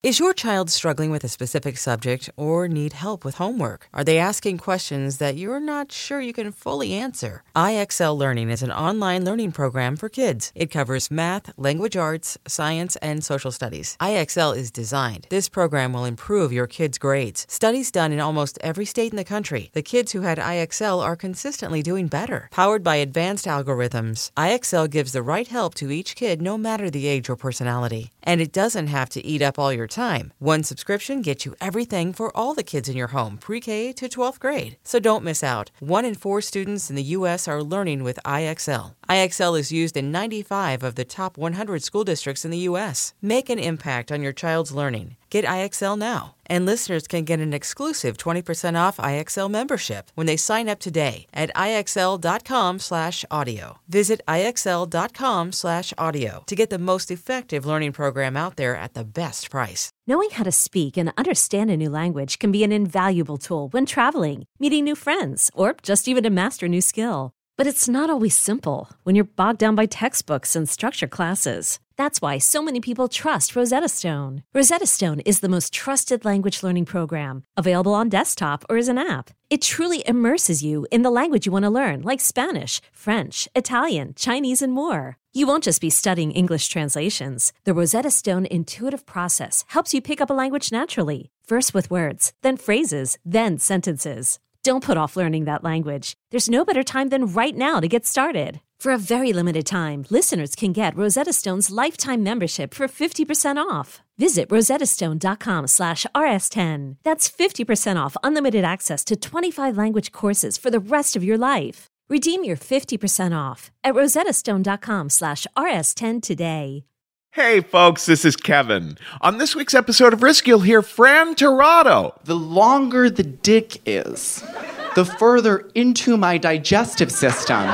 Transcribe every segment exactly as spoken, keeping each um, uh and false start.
Is your child struggling with a specific subject or need help with homework? Are they asking questions that you're not sure you can fully answer? I X L Learning is an online learning program for kids. It covers math, language arts, science, and social studies. I X L is designed. This program will improve your kids' grades. Studies done in almost every state in the country. The kids who had I X L are consistently doing better. Powered by advanced algorithms, I X L gives the right help to each kid no matter the age or personality. And it doesn't have to eat up all your time. One subscription gets you everything for all the kids in your home, pre-K to twelfth grade. So don't miss out. One in four students in the U S are learning with I X L. I X L is used in ninety-five of the top one hundred school districts in the U S. Make an impact on your child's learning. Get I X L now. And listeners can get an exclusive twenty percent off I X L membership when they sign up today at IXL.com slash audio. Visit IXL.com slash audio to get the most effective learning program out there at the best price. Knowing how to speak and understand a new language can be an invaluable tool when traveling, meeting new friends, or just even to master a new skill. But it's not always simple when you're bogged down by textbooks and structured classes. That's why so many people trust Rosetta Stone. Rosetta Stone is the most trusted language learning program, available on desktop or as an app. It truly immerses you in the language you want to learn, like Spanish, French, Italian, Chinese, and more. You won't just be studying English translations. The Rosetta Stone intuitive process helps you pick up a language naturally, first with words, then phrases, then sentences. Don't put off learning that language. There's no better time than right now to get started. For a very limited time, listeners can get Rosetta Stone's lifetime membership for fifty percent off. Visit rosettastone.com slash rs10. That's fifty percent off unlimited access to twenty-five language courses for the rest of your life. Redeem your fifty percent off at rosettastone.com slash rs10 today. Hey folks, this is Kevin. On this week's episode of Risk, you'll hear Fran Tirado. The longer the dick is, the further into my digestive system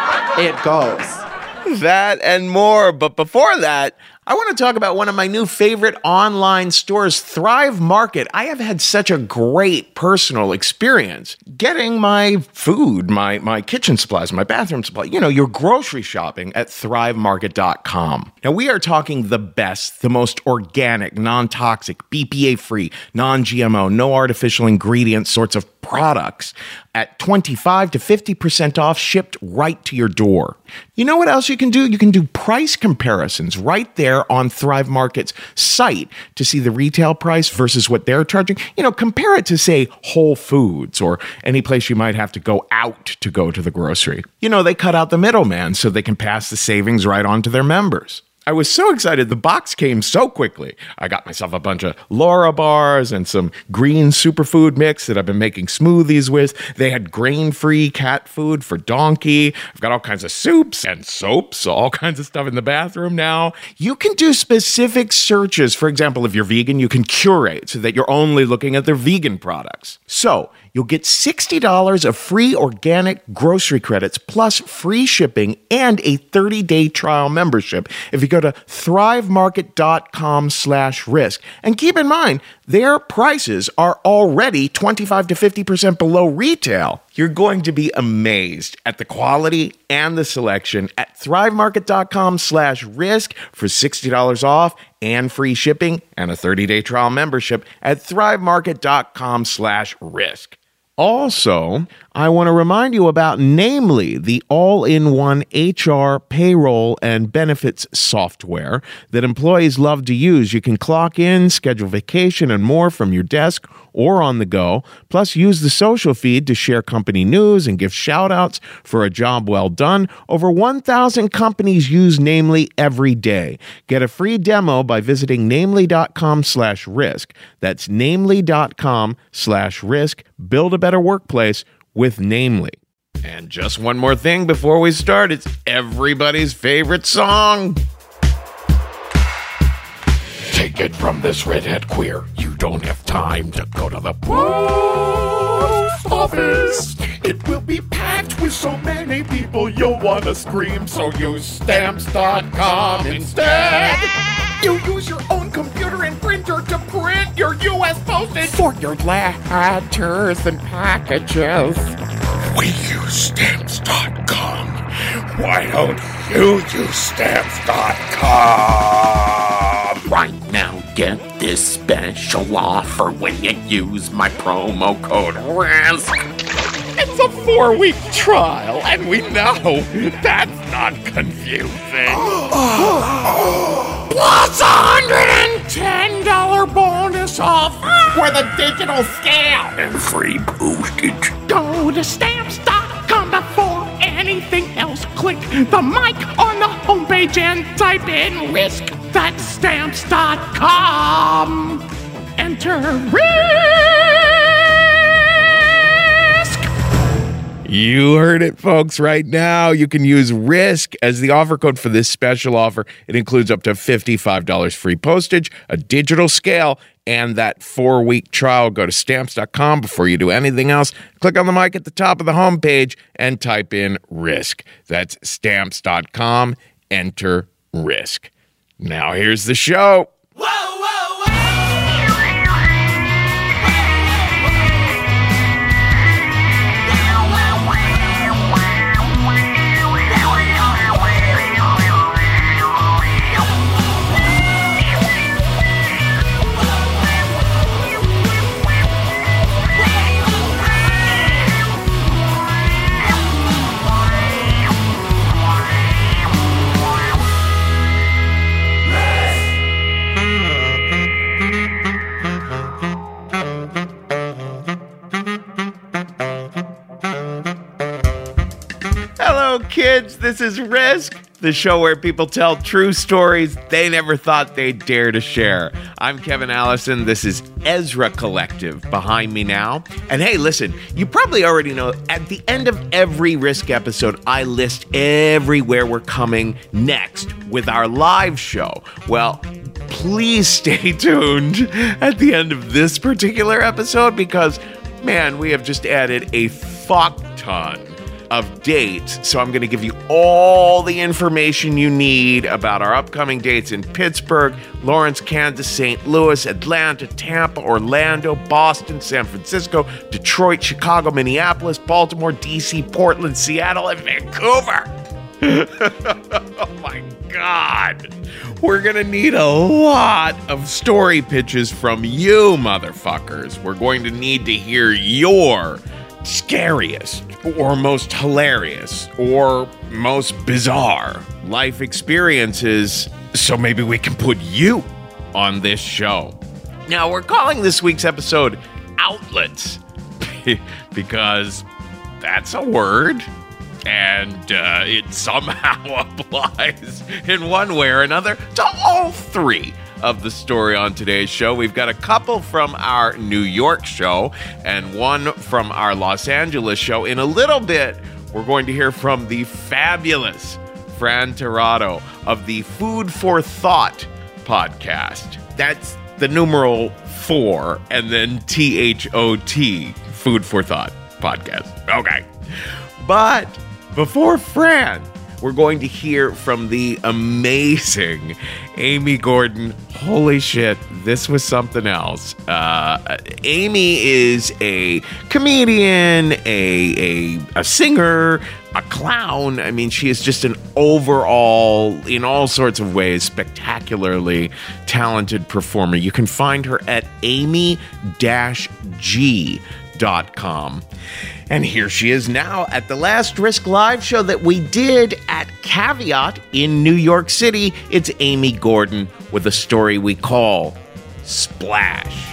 it goes. That and more, but before that, I want to talk about one of my new favorite online stores, Thrive Market. I have had such a great personal experience getting my food, my, my kitchen supplies, my bathroom supplies, you know, your grocery shopping at thrive market dot com. Now, we are talking the best, the most organic, non-toxic, B P A-free, non-G M O, no artificial ingredients sorts of products at twenty-five to fifty percent off, shipped right to your door. You know what else you can do? You can do price comparisons right there on Thrive Market's site to see the retail price versus what they're charging. You know, compare it to, say, Whole Foods or any place you might have to go out to go to the grocery. You know, they cut out the middleman so they can pass the savings right on to their members. I was so excited. The box came so quickly. I got myself a bunch of Laura bars and some green superfood mix that I've been making smoothies with. They had grain-free cat food for Donkey. I've got all kinds of soups and soaps, all kinds of stuff in the bathroom now. You can do specific searches. For example, if you're vegan, you can curate so that you're only looking at their vegan products. So you'll get sixty dollars of free organic grocery credits plus free shipping and a thirty-day trial membership if you go to thrive market dot com slash risk. And keep in mind, their prices are already twenty-five to fifty percent below retail. You're going to be amazed at the quality and the selection at thrive market dot com slash risk for sixty dollars off and free shipping and a thirty-day trial membership at thrive market dot com slash risk. Also, I want to remind you about Namely, the all-in-one H R, payroll, and benefits software that employees love to use. You can clock in, schedule vacation, and more from your desk or on the go. Plus, use the social feed to share company news and give shout-outs for a job well done. Over one thousand companies use Namely every day. Get a free demo by visiting namely.com slash risk. That's namely.com slash risk. Build a better workplace with Namely. And just one more thing before we start. It's everybody's favorite song. Take it from this redhead queer. You don't have time to go to the post office. It will be packed with so many people you'll want to scream, so use stamps dot com instead. You use your own computer and printer to print your U S postage for your letters and packages. We use stamps dot com. Why don't you use stamps dot com? Right now, get this special offer when you use my promo code RISK. It's a four-week trial, and we know that's not confusing. Plus a one hundred ten dollars bonus off with a digital scale. And free postage. Go to stamps dot com before anything else. Click the mic on the homepage and type in RISK. That's stamps dot com. Enter RISK. You heard it, folks. Right now, you can use RISK as the offer code for this special offer. It includes up to fifty-five dollars free postage, a digital scale, and that four-week trial. Go to stamps dot com before you do anything else. Click on the mic at the top of the homepage and type in RISK. That's stamps dot com. Enter RISK. Now here's the show. Whoa, whoa, whoa! Hello, kids. This is Risk, the show where people tell true stories they never thought they'd dare to share. I'm Kevin Allison. This is Ezra Collective behind me now. And hey, listen, you probably already know at the end of every Risk episode, I list everywhere we're coming next with our live show. Well, please stay tuned at the end of this particular episode because, man, we have just added a fuck ton of dates. So I'm going to give you all the information you need about our upcoming dates in Pittsburgh, Lawrence, Kansas, Saint Louis, Atlanta, Tampa, Orlando, Boston, San Francisco, Detroit, Chicago, Minneapolis, Baltimore, D C, Portland, Seattle, and Vancouver. Oh my God. We're going to need a lot of story pitches from you, motherfuckers. We're going to need to hear your scariest or most hilarious or most bizarre life experiences so maybe we can put you on this show. Now, we're calling this week's episode Outlets because that's a word and uh, it somehow applies in one way or another to all three of the story on today's show. We've got a couple from our New York show and one from our Los Angeles show. In a little bit, we're going to hear from the fabulous Fran Tirado of the Food for Thought podcast. That's the numeral four and then T H O T, Food for Thought podcast. Okay. But before Fran, we're going to hear from the amazing Amy Gordon. Holy shit, this was something else. Uh, Amy is a comedian, a, a a singer, a clown. I mean, she is just an overall, in all sorts of ways, spectacularly talented performer. You can find her at amy dash g dot com. And here she is now at the last Risk Live show that we did at Caveat in New York City. It's Amy Gordon with a story we call Splash.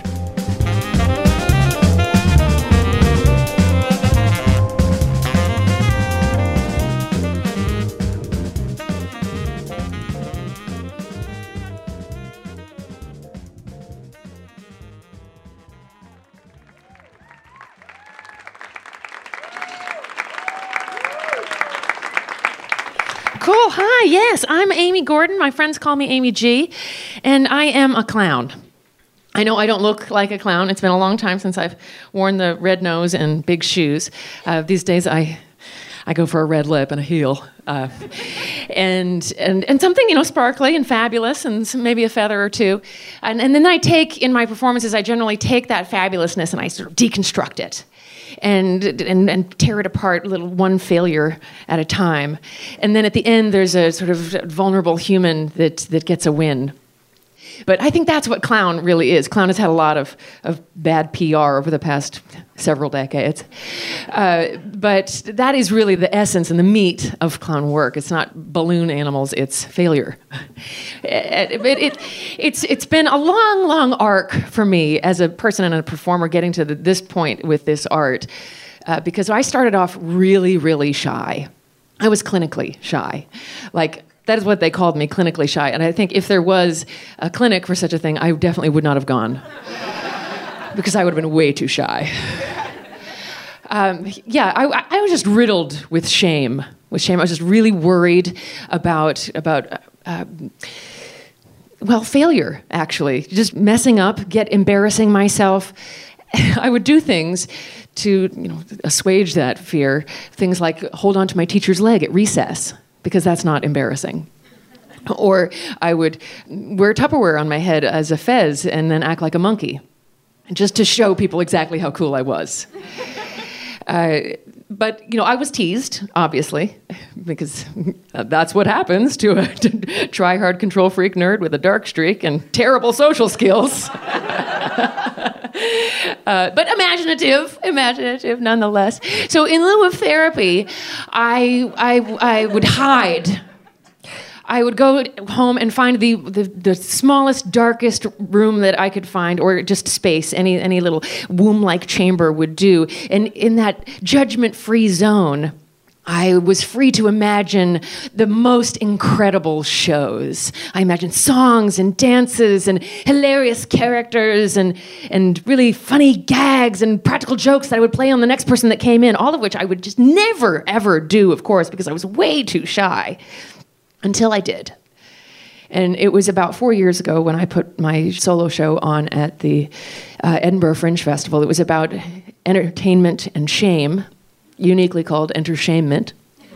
Cool. Hi. Yes, I'm Amy Gordon. My friends call me Amy G, and I am a clown. I know I don't look like a clown. It's been a long time since I've worn the red nose and big shoes. Uh, these days, I I go for a red lip and a heel, uh, and and and something you know sparkly and fabulous, and some, maybe a feather or two. And and then I take in my performances, I generally take that fabulousness and I sort of deconstruct it. And, and and tear it apart, little one failure at a time, and then at the end there's a sort of vulnerable human that that gets a win. But I think that's what clown really is. Clown has had a lot of, of bad P R over the past several decades. Uh, but that is really the essence and the meat of clown work. It's not balloon animals, it's failure. It, it, it, it's, it's been a long, long arc for me as a person and a performer getting to the, this point with this art. Uh, because I started off really, really shy. I was clinically shy. Like, that is what they called me, clinically shy. And I think if there was a clinic for such a thing, I definitely would not have gone. Because I would have been way too shy. Um, yeah, I, I was just riddled with shame. With shame, I was just really worried about, about uh, well, failure, actually. Just messing up, get embarrassing myself. I would do things to, you know, assuage that fear. Things like hold on to my teacher's leg at recess, because that's not embarrassing. Or I would wear Tupperware on my head as a fez and then act like a monkey, just to show people exactly how cool I was. Uh, but, you know, I was teased, obviously, because that's what happens to a to try-hard control freak nerd with a dark streak and terrible social skills. Uh, but imaginative, imaginative nonetheless. So in lieu of therapy, I, I, I would hide. I would go home and find the, the, the smallest, darkest room that I could find, or just space, any, any little womb-like chamber would do. And in that judgment-free zone, I was free to imagine the most incredible shows. I imagined songs and dances and hilarious characters and, and really funny gags and practical jokes that I would play on the next person that came in, all of which I would just never, ever do, of course, because I was way too shy, until I did. And it was about four years ago when I put my solo show on at the uh, Edinburgh Fringe Festival. It was about entertainment and shame, uniquely called Entershamement.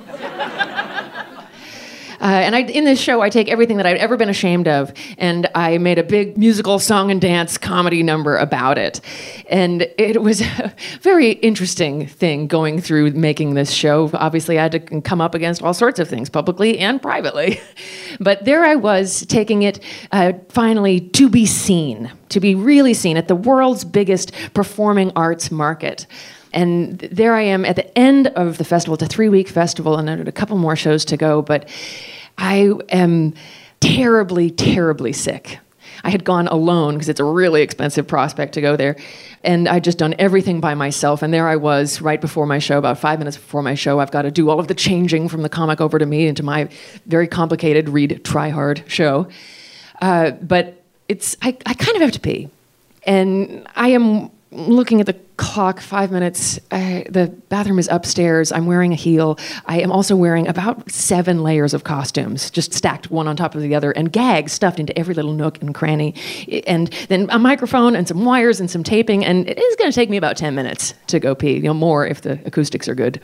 Uh, and I, in this show, I take everything that I'd ever been ashamed of, and I made a big musical song and dance comedy number about it. And it was a very interesting thing going through making this show. Obviously, I had to come up against all sorts of things, publicly and privately. But there I was, taking it uh, finally to be seen, to be really seen at the world's biggest performing arts market. And there I am at the end of the festival. It's a three-week festival, and I had a couple more shows to go, but I am terribly, terribly sick. I had gone alone, because it's a really expensive prospect to go there, and I'd just done everything by myself, and there I was right before my show, about five minutes before my show. I've got to do all of the changing from the comic over to me into my very complicated, read, try hard show. Uh, but it's I, I kind of have to pee, and I am looking at the clock, five minutes. Uh, the bathroom is upstairs. I'm wearing a heel. I am also wearing about seven layers of costumes, just stacked one on top of the other, and gags stuffed into every little nook and cranny. And then a microphone and some wires and some taping, and it is going to take me about ten minutes to go pee, you know, more if the acoustics are good.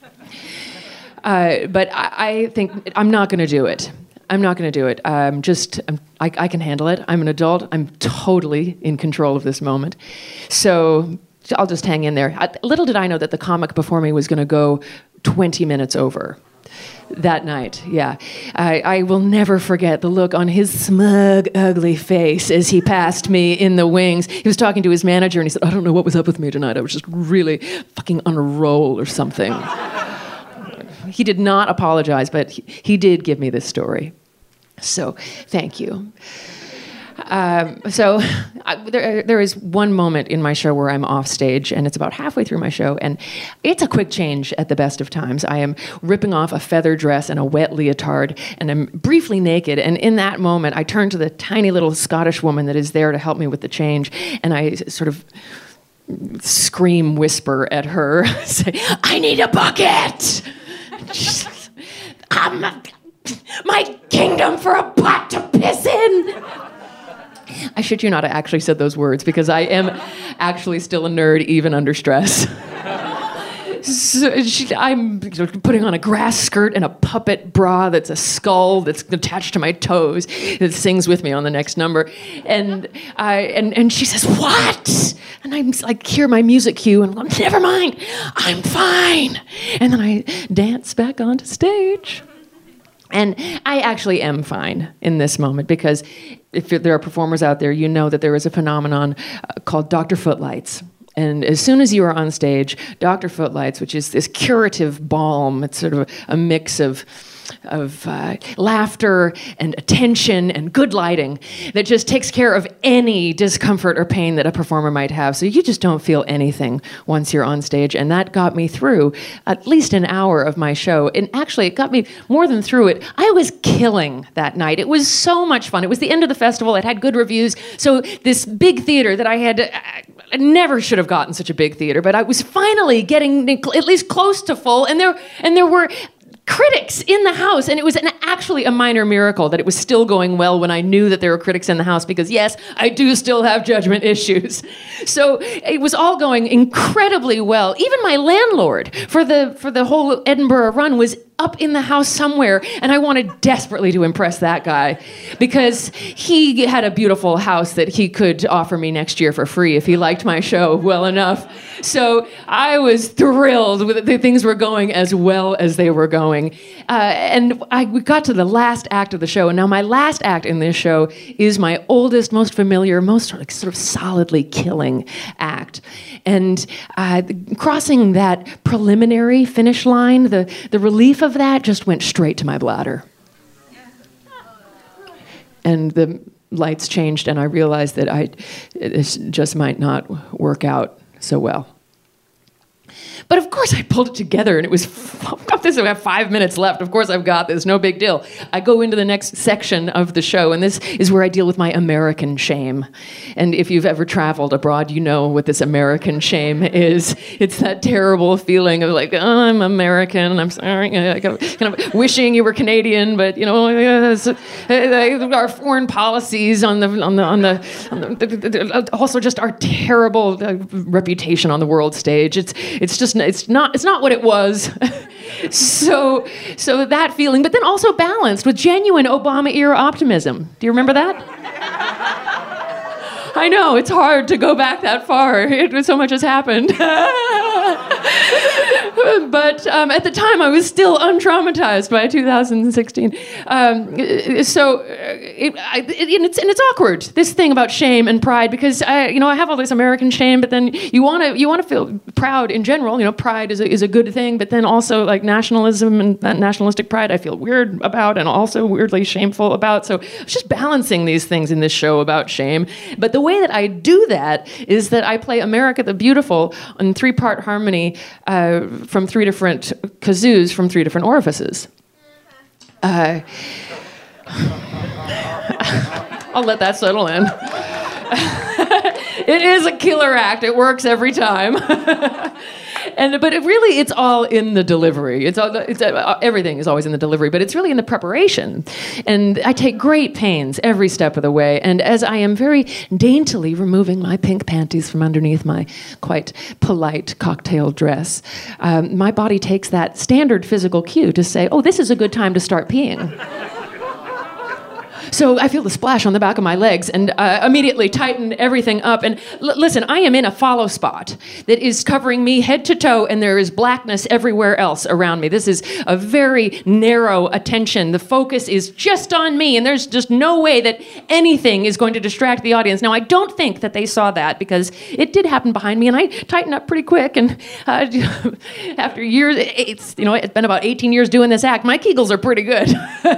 Uh, but I, I think I'm not going to do it. I'm not going to do it. I'm just, I'm, I, I can handle it. I'm an adult. I'm totally in control of this moment. So I'll just hang in there. I, little did I know that the comic before me was going to go twenty minutes over that night. Yeah. I, I will never forget the look on his smug, ugly face as he passed me in the wings. He was talking to his manager, and he said, I don't know what was up with me tonight. I was just really fucking on a roll or something. He did not apologize, but he, he did give me this story. So, thank you. Um, so, I, there, there is one moment in my show where I'm off stage, and it's about halfway through my show, and it's a quick change at the best of times. I am ripping off a feather dress and a wet leotard, and I'm briefly naked, and in that moment, I turn to the tiny little Scottish woman that is there to help me with the change, and I sort of scream, whisper at her, say, I need a bucket! I'm a, my kingdom for a pot to piss in. I shit you not, I actually said those words, because I am actually still a nerd even under stress. So she, I'm putting on a grass skirt and a puppet bra that's a skull that's attached to my toes that sings with me on the next number. And I and, and she says, what? And I'm like, hear my music cue, and I'm like, never mind, I'm fine. And then I dance back onto stage. And I actually am fine in this moment, because if there are performers out there, you know that there is a phenomenon uh, called Doctor Footlights. And as soon as you are on stage, Doctor Footlights, which is this curative balm, it's sort of a, a mix of of uh, laughter and attention and good lighting that just takes care of any discomfort or pain that a performer might have. So you just don't feel anything once you're on stage. And that got me through at least an hour of my show. And actually, it got me more than through it. I was killing that night. It was so much fun. It was the end of the festival. It had good reviews. So this big theater that I had... I never should have gotten such a big theater, but I was finally getting at least close to full. And there, and there were... critics in the house, and it was an, actually a minor miracle that it was still going well when I knew that there were critics in the house, because yes, I do still have judgment issues. So it was all going incredibly well. Even my landlord for the for the whole Edinburgh run was up in the house somewhere, and I wanted desperately to impress that guy, because he had a beautiful house that he could offer me next year for free if he liked my show well enough. So I was thrilled with the things were going as well as they were going. Uh, and I we got to the last act of the show, and now my last act in this show is my oldest, most familiar, most like, sort of solidly killing act. And uh, crossing that preliminary finish line, the, the relief of that just went straight to my bladder. And the lights changed, and I realized that I this just might not work out so well. But of course I pulled it together, and it was, I've got this, I have five minutes left. Of course I've got this, no big deal. I go into the next section of the show, and this is where I deal with my American shame. And if you've ever traveled abroad, you know what this American shame is. It's that terrible feeling of like, oh, I'm American, I'm sorry, kind of wishing you were Canadian, but you know, our foreign policies on the, on the, on the, on the also just our terrible reputation on the world stage. It's, it's just It's not. It's not what it was. so, so that feeling, but then also balanced with genuine Obama era optimism. Do you remember that? I know it's hard to go back that far. It, so much has happened. But um, at the time, I was still untraumatized by two thousand sixteen. Um, so, it, I, it, and, it's, and it's awkward, this thing about shame and pride, because I, you know, I have all this American shame, but then you want to you want to feel proud in general. You know, pride is a, is a good thing, but then also like nationalism and that nationalistic pride, I feel weird about, and also weirdly shameful about. So, I was just balancing these things in this show about shame. But the way that I do that is that I play America the Beautiful in three-part harmony. Uh, from three different kazoos from three different orifices. Uh, I'll let that settle in. It is a killer act. It works every time. And but it really, it's all in the delivery. It's, all, it's uh, everything is always in the delivery, but it's really in the preparation. And I take great pains every step of the way. And as I am very daintily removing my pink panties from underneath my quite polite cocktail dress, um, my body takes that standard physical cue to say, "Oh, this is a good time to start peeing." So I feel the splash on the back of my legs and uh, immediately tighten everything up. And l- listen, I am in a follow spot that is covering me head to toe, and there is blackness everywhere else around me. This is a very narrow attention. The focus is just on me, and there's just no way that anything is going to distract the audience. Now, I don't think that they saw that, because it did happen behind me, and I tightened up pretty quick. And uh, after years, it's, you know, it's been about eighteen years doing this act. My Kegels are pretty good.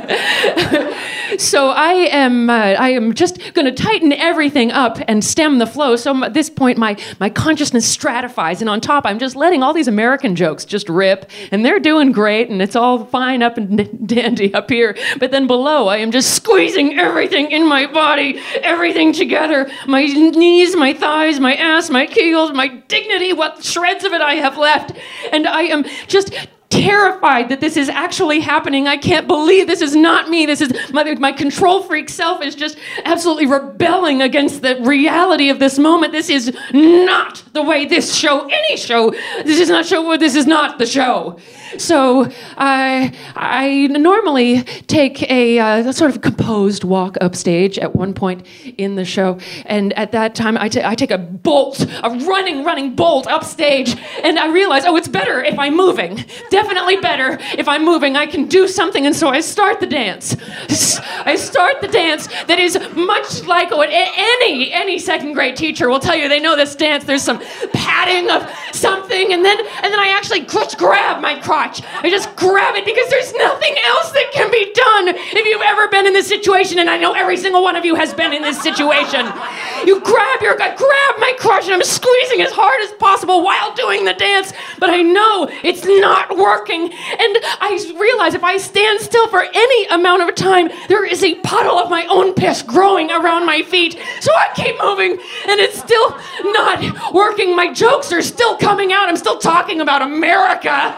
So I am uh, I am just going to tighten everything up and stem the flow. So at this point, my, my consciousness stratifies, and on top, I'm just letting all these American jokes just rip, and they're doing great, and it's all fine up and dandy up here. But then below, I am just squeezing everything in my body, everything together, my knees, my thighs, my ass, my Kegels, my dignity, what shreds of it I have left, and I am just terrified that this is actually happening. I can't believe this is not me. This is my, my control freak self is just absolutely rebelling against the reality of this moment. This is not the way this show, any show, this is not show, this is not the show. So I I normally take a uh, sort of composed walk upstage at one point in the show, and at that time I, t- I take a bolt, a running, running bolt upstage, and I realize, oh, it's better if I'm moving. Definitely better if I'm moving. I can do something, and so I start the dance. I start the dance that is much like what any any second grade teacher will tell you. They know this dance. There's some patting of something, and then and then I actually just grab my crotch. I just grab it because there's nothing else that can be done. If you've ever been in this situation, and I know every single one of you has been in this situation, you grab your I grab my crotch, and I'm squeezing as hard as possible while doing the dance, but I know it's not working. And I realize if I stand still for any amount of time, there is a puddle of my own piss growing around my feet. So I keep moving, and it's still not working. My jokes are still coming out. I'm still talking about America.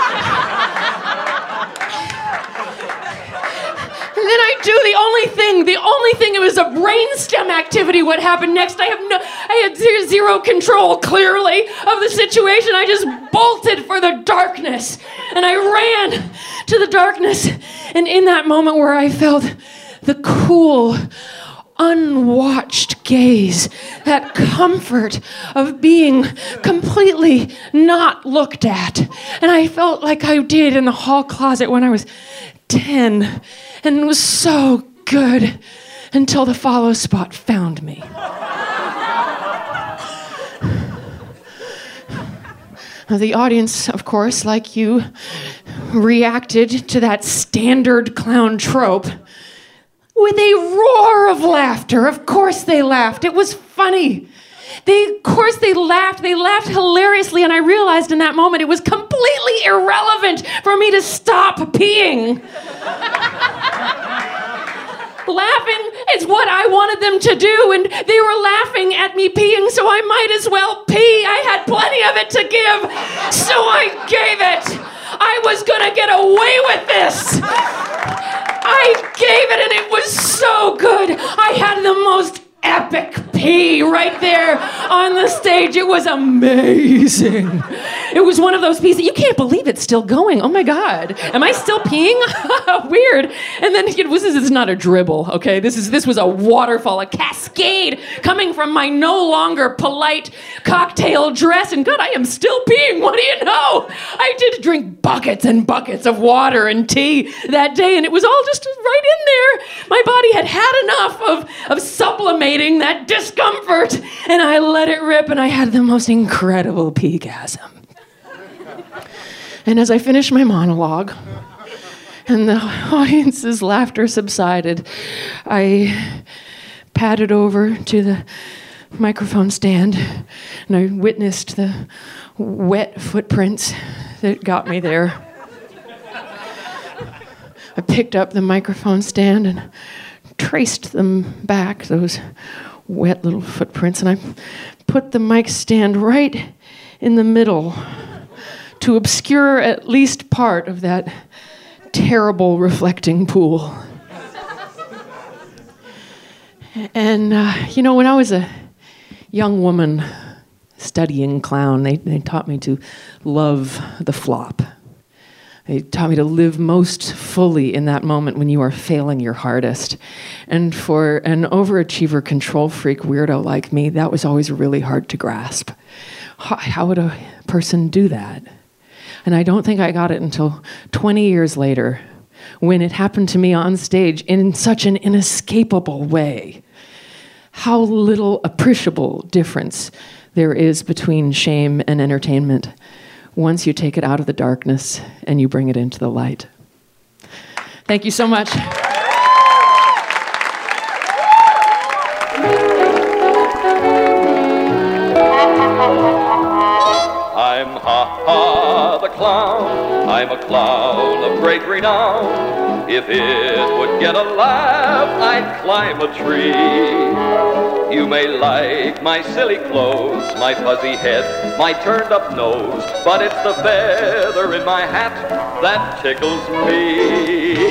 And then I do the only thing, the only thing, it was a brainstem activity. What happened next? I have no, I had zero, zero control, clearly, of the situation. I just bolted for the darkness. And I ran to the darkness. And in that moment where I felt the cool, unwatched gaze, that comfort of being completely not looked at. And I felt like I did in the hall closet when I was ten. And it was so good until the follow spot found me. The audience, of course, like you, reacted to that standard clown trope with a roar of laughter. Of course they laughed. It was funny. They, of course they laughed. They laughed hilariously, and I realized in that moment it was completely irrelevant for me to stop peeing. Laughing is what I wanted them to do, and they were laughing at me peeing, so I might as well pee. I had plenty of it to give, so I gave it. I was gonna get away with this. I gave it, and it was so good. I had the most epic pee right there on the stage. It was amazing. It was one of those pees that you can't believe it's still going. Oh my God. Am I still peeing? Weird. And then it was, this is not a dribble, okay? This is this was a waterfall, a cascade coming from my no longer polite cocktail dress. And God, I am still peeing. What do you know? I did drink buckets and buckets of water and tea that day, and it was all just right in there. My body had had enough of, of sublimating that discomfort, and I let it rip, and I had the most incredible peegasm. And as I finished my monologue, and the audience's laughter subsided, I padded over to the microphone stand, and I witnessed the wet footprints that got me there. I picked up the microphone stand and traced them back, those wet little footprints, and I put the mic stand right in the middle to obscure at least part of that terrible reflecting pool. And, uh, you know, when I was a young woman studying clown, they, they taught me to love the flop. They taught me to live most fully in that moment when you are failing your hardest. And for an overachiever, control freak weirdo like me, that was always really hard to grasp. How, how would a person do that? And I don't think I got it until twenty years later, when it happened to me on stage in such an inescapable way. How little appreciable difference there is between shame and entertainment once you take it out of the darkness and you bring it into the light. Thank you so much. I'm Ha-Ha the Clown. I'm a clown of great renown. If it would get a laugh, I'd climb a tree. You may like my silly clothes, my fuzzy head, my turned-up nose, but it's the feather in my hat that tickles me.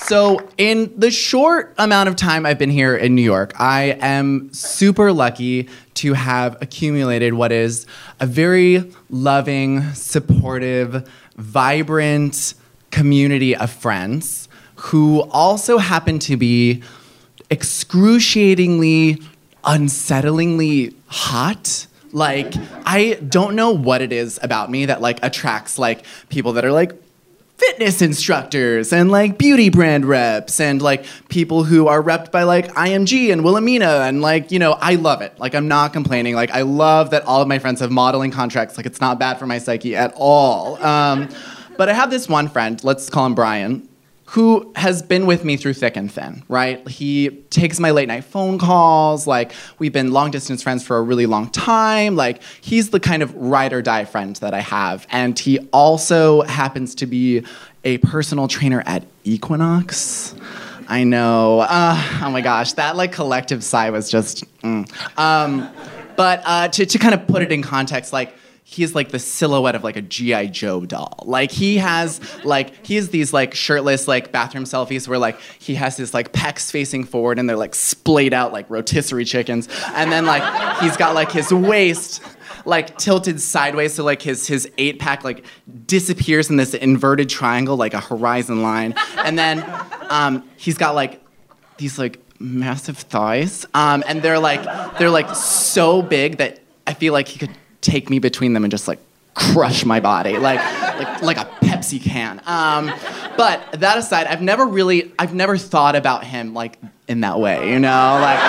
So in the short amount of time I've been here in New York, I am super lucky to have accumulated what is a very loving, supportive, vibrant community of friends who also happen to be excruciatingly, unsettlingly hot. Like, I don't know what it is about me that, like, attracts, like, people that are, like, fitness instructors and, like, beauty brand reps and, like, people who are repped by, like, I M G and Wilhelmina and, like, you know, I love it. Like, I'm not complaining. Like, I love that all of my friends have modeling contracts. Like, it's not bad for my psyche at all. Um, but I have this one friend, let's call him Brian, who has been with me through thick and thin, right? He takes my late night phone calls, like, we've been long distance friends for a really long time, like, he's the kind of ride or die friend that I have, and he also happens to be a personal trainer at Equinox. I know, uh, oh my gosh, that, like, collective sigh was just, mm. um, but uh, to, to kind of put it in context, like, he's like the silhouette of like a G I Joe doll. Like he has like, he has these like shirtless like bathroom selfies where like he has his like pecs facing forward and they're like splayed out like rotisserie chickens. And then like he's got like his waist like tilted sideways so like his his eight pack like disappears in this inverted triangle like a horizon line. And then um, he's got like these like massive thighs. Um, and they're like, they're like so big that I feel like he could take me between them and just like crush my body like like like a Pepsi can. Um, but that aside, I've never really I've never thought about him like in that way, you know? Like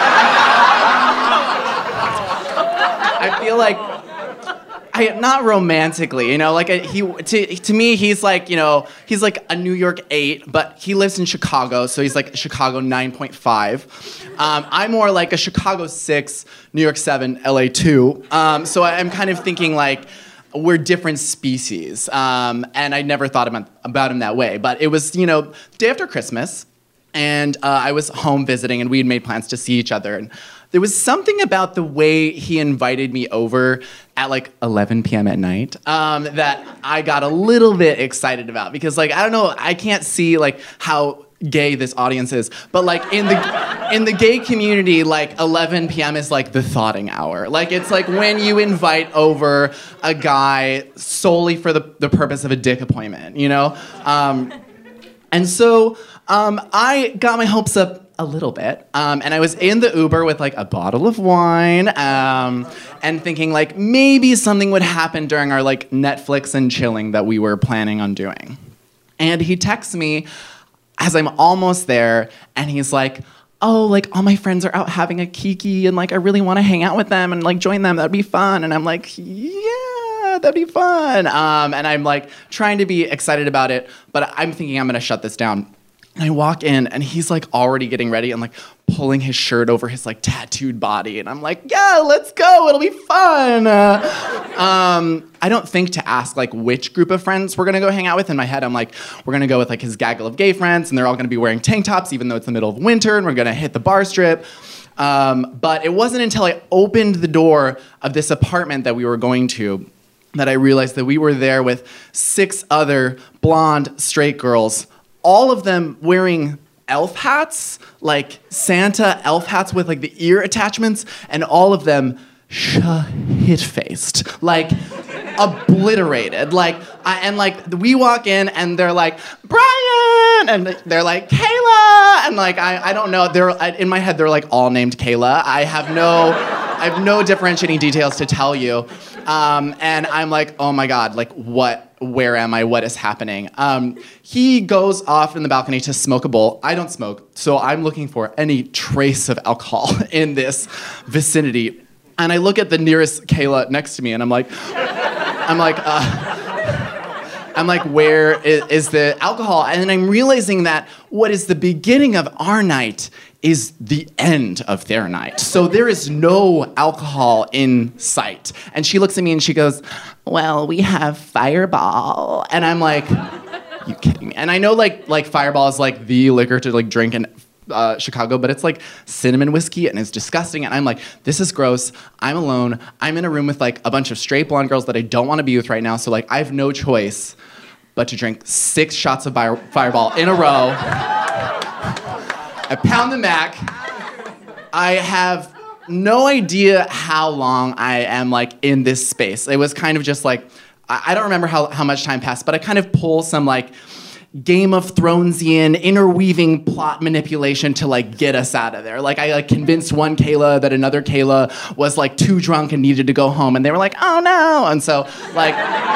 I feel like I, not romantically, you know, like a, he to to me he's like, you know, he's like a New York eight, but he lives in Chicago, so he's like a Chicago nine point five. Um, I'm more like a Chicago six, New York seven, L A two. Um, so I'm kind of thinking like we're different species, um, and I never thought about about him that way. But it was, you know, day after Christmas, and uh, I was home visiting, and we had made plans to see each other, and there was something about the way he invited me over at like eleven p.m. at night um, that I got a little bit excited about because like I don't know, I can't see like how gay this audience is, but like in the in the gay community, like eleven p.m. is like the thawing hour. Like it's like when you invite over a guy solely for the, the purpose of a dick appointment, you know? Um, and so um, I got my hopes up a little bit. Um, and I was in the Uber with like a bottle of wine um, and thinking like maybe something would happen during our like Netflix and chilling that we were planning on doing. And he texts me as I'm almost there and he's like, oh, like all my friends are out having a kiki and like I really want to hang out with them and like join them. That'd be fun. And I'm like, yeah, that'd be fun. Um, and I'm like trying to be excited about it, but I'm thinking I'm going to shut this down. And I walk in, and he's, like, already getting ready and, like, pulling his shirt over his, like, tattooed body. And I'm like, yeah, let's go. It'll be fun. Uh, um, I don't think to ask, like, which group of friends we're going to go hang out with. In my head, I'm like, we're going to go with, like, his gaggle of gay friends, and they're all going to be wearing tank tops, even though it's the middle of winter, and we're going to hit the bar strip. Um, but it wasn't until I opened the door of this apartment that we were going to that I realized that we were there with six other blonde, straight girls, all of them wearing elf hats, like Santa elf hats with like the ear attachments, and all of them shit-faced, like obliterated. Like, I, and like we walk in and they're like, Brian, and they're like, Kayla, and like I, I don't know. They're in my head. They're like all named Kayla. I have no, I have no differentiating details to tell you. Um, and I'm like, oh my God, like what? Where am I? What is happening? Um, he goes off in the balcony to smoke a bowl. I don't smoke, so I'm looking for any trace of alcohol in this vicinity. And I look at the nearest Kayla next to me, and I'm like, I'm like, uh, I'm like, where is, is the alcohol? And then I'm realizing that what is the beginning of our night is the end of their night. So there is no alcohol in sight. And she looks at me and she goes, well, we have Fireball. And I'm like, you kidding me? And I know like like Fireball is like the liquor to like drink in uh, Chicago, but it's like cinnamon whiskey and it's disgusting. And I'm like, this is gross. I'm alone. I'm in a room with like a bunch of straight blonde girls that I don't want to be with right now. So like I have no choice but to drink six shots of Fireball in a row. I pound the Mac. I have no idea how long I am like in this space. It was kind of just like, I, I don't remember how, how much time passed, but I kind of pull some like Game of Thronesian interweaving plot manipulation to like get us out of there. Like I like convinced one Kayla that another Kayla was like too drunk and needed to go home, and they were like, oh no. And so like,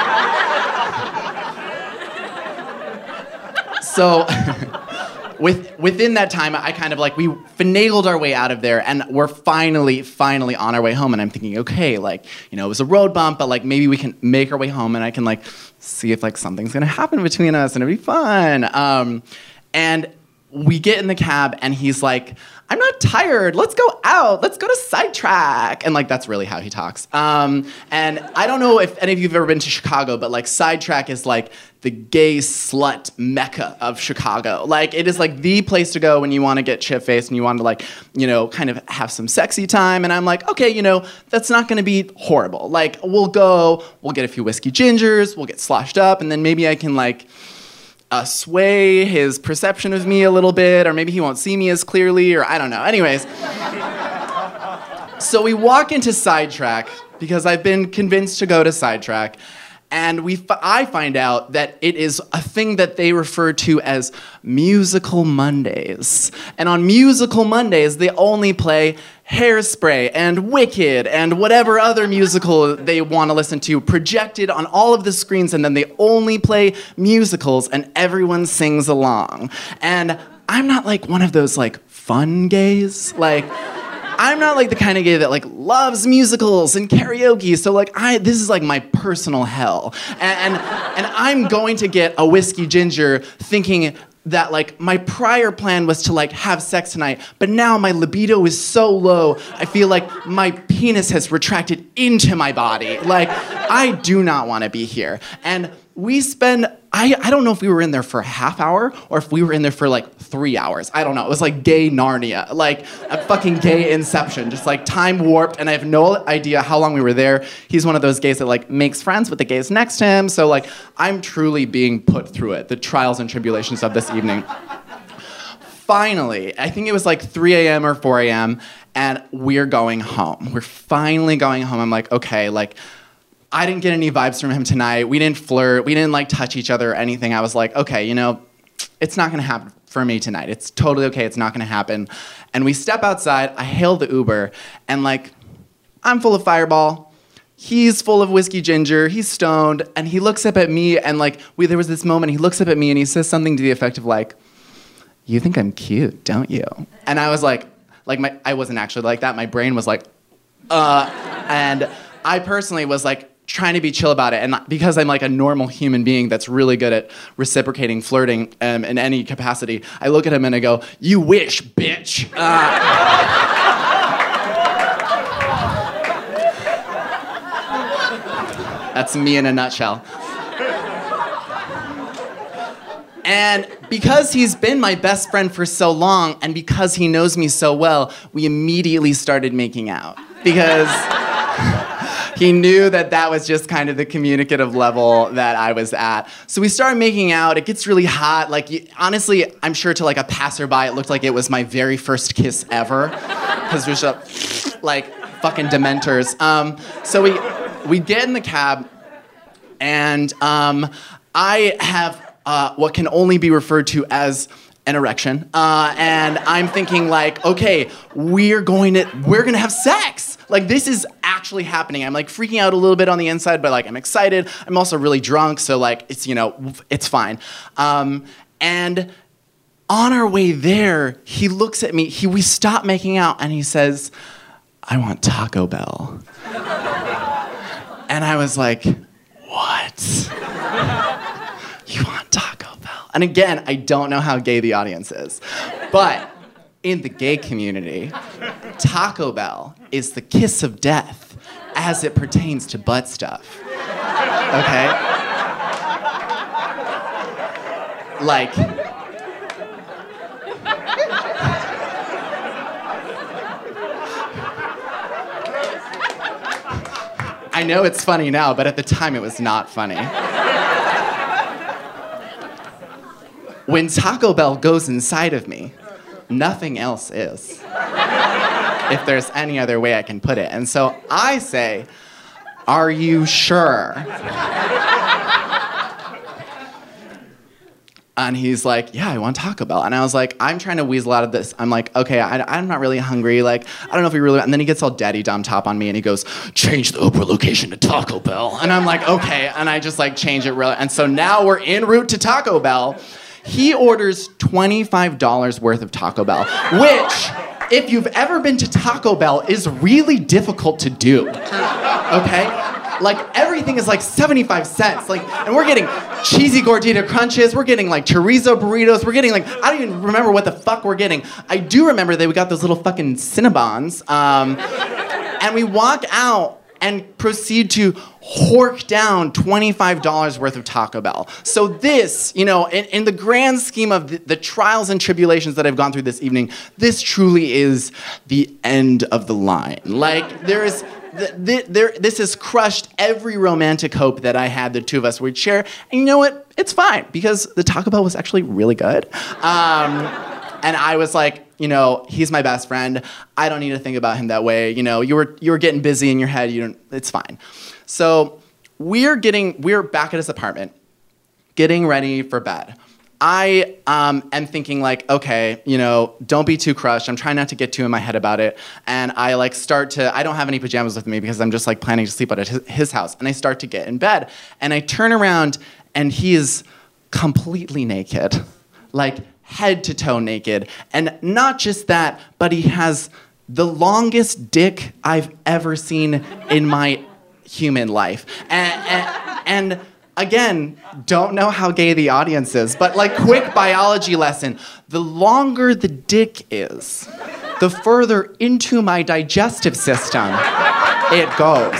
so with within that time, I kind of like, we finagled our way out of there, and we're finally, finally on our way home. And I'm thinking, okay, like, you know, it was a road bump, but like maybe we can make our way home, and I can like see if like something's gonna happen between us, and it'd be fun. Um, and we get in the cab, and he's like, I'm not tired. Let's go out. Let's go to Sidetrack. And like, that's really how he talks. Um, and I don't know if any of you have ever been to Chicago, but like Sidetrack is like the gay slut mecca of Chicago. Like, it is like the place to go when you want to get shit-faced and you want to like, you know, kind of have some sexy time. And I'm like, okay, you know, that's not going to be horrible. Like, we'll go, we'll get a few whiskey gingers, we'll get sloshed up, and then maybe I can like uh, sway his perception of me a little bit, or maybe he won't see me as clearly, or I don't know. Anyways. So we walk into Sidetrack because I've been convinced to go to Sidetrack. And we, f- I find out that it is a thing that they refer to as Musical Mondays. And on Musical Mondays, they only play Hairspray and Wicked and whatever other musical they want to listen to, projected on all of the screens, and then they only play musicals, and everyone sings along. And I'm not like one of those like fun gays, like. I'm not like the kind of gay that like loves musicals and karaoke, so like I this is like my personal hell, and and, and I'm going to get a whiskey ginger thinking that like my prior plan was to like have sex tonight, but now my libido is so low, I feel like my penis has retracted into my body. Like, I do not want to be here. And we spend, I, I don't know if we were in there for a half hour or if we were in there for like three hours. I don't know. It was like gay Narnia, like a fucking gay Inception, just like time warped, and I have no idea how long we were there. He's one of those gays that like makes friends with the gays next to him, so like I'm truly being put through it, the trials and tribulations of this evening. Finally, I think it was like three a.m. or four a.m., and we're going home. We're finally going home. I'm like, okay, like, I didn't get any vibes from him tonight. We didn't flirt. We didn't like touch each other or anything. I was like, okay, you know, it's not gonna happen for me tonight. It's totally okay. It's not gonna happen. And we step outside. I hail the Uber, and like, I'm full of Fireball. He's full of whiskey ginger. He's stoned, and he looks up at me, and like, we there was this moment. He looks up at me and he says something to the effect of like, "You think I'm cute, don't you?" And I was like, like my I wasn't actually like that. My brain was like, uh, and I personally was like, trying to be chill about it, and because I'm like a normal human being that's really good at reciprocating flirting um, in any capacity, I look at him and I go, "You wish, bitch." Uh, that's me in a nutshell. And because he's been my best friend for so long, and because he knows me so well, we immediately started making out. Because he knew that that was just kind of the communicative level that I was at. So we started making out. It gets really hot. Like, you, honestly, I'm sure to like a passerby, it looked like it was my very first kiss ever. Because there's a, like, fucking dementors. Um, so we we get in the cab, and um, I have uh, what can only be referred to as an erection, uh, and I'm thinking like, okay, we're going to we're gonna have sex. Like, this is actually happening. I'm like freaking out a little bit on the inside, but like I'm excited. I'm also really drunk, so like it's you know it's fine. Um, and on our way there, he looks at me. He we stop making out, and he says, "I want Taco Bell." And I was like, "What? You want Taco Bell?" And again, I don't know how gay the audience is, but in the gay community, Taco Bell is the kiss of death as it pertains to butt stuff. Okay? Like, I know it's funny now, but at the time it was not funny. When Taco Bell goes inside of me, nothing else is. If there's any other way I can put it. And so I say, are you sure? And he's like, yeah, I want Taco Bell. And I was like, I'm trying to weasel out of this. I'm like, okay, I, I'm not really hungry. Like, I don't know if we really... And then he gets all daddy dumb top on me and he goes, change the Uber location to Taco Bell. And I'm like, okay. And I just like change it really. And so now we're en route to Taco Bell. He orders twenty-five dollars worth of Taco Bell, which, if you've ever been to Taco Bell, is really difficult to do, okay? Like, everything is like seventy-five cents, like, and we're getting cheesy gordita crunches, we're getting like chorizo burritos, we're getting like, I don't even remember what the fuck we're getting. I do remember that we got those little fucking Cinnabons, um, and we walk out and proceed to hork down twenty-five dollars worth of Taco Bell. So this, you know, in, in the grand scheme of the, the trials and tribulations that I've gone through this evening, this truly is the end of the line. Like, there is... The, the, there, this has crushed every romantic hope that I had the two of us would share. And you know what? It's fine, because the Taco Bell was actually really good. Um, and I was like, you know, he's my best friend. I don't need to think about him that way. You know, you were you were getting busy in your head. You don't. It's fine. So we're getting we're back at his apartment, getting ready for bed. I um, am thinking like, okay, you know, don't be too crushed. I'm trying not to get too in my head about it. And I like start to, I don't have any pajamas with me because I'm just like planning to sleep at his, his house. And I start to get in bed. And I turn around and he is completely naked, like head to toe naked. And not just that, but he has the longest dick I've ever seen in my human life. And, and, and again, don't know how gay the audience is, but like quick biology lesson. The longer the dick is, the further into my digestive system it goes.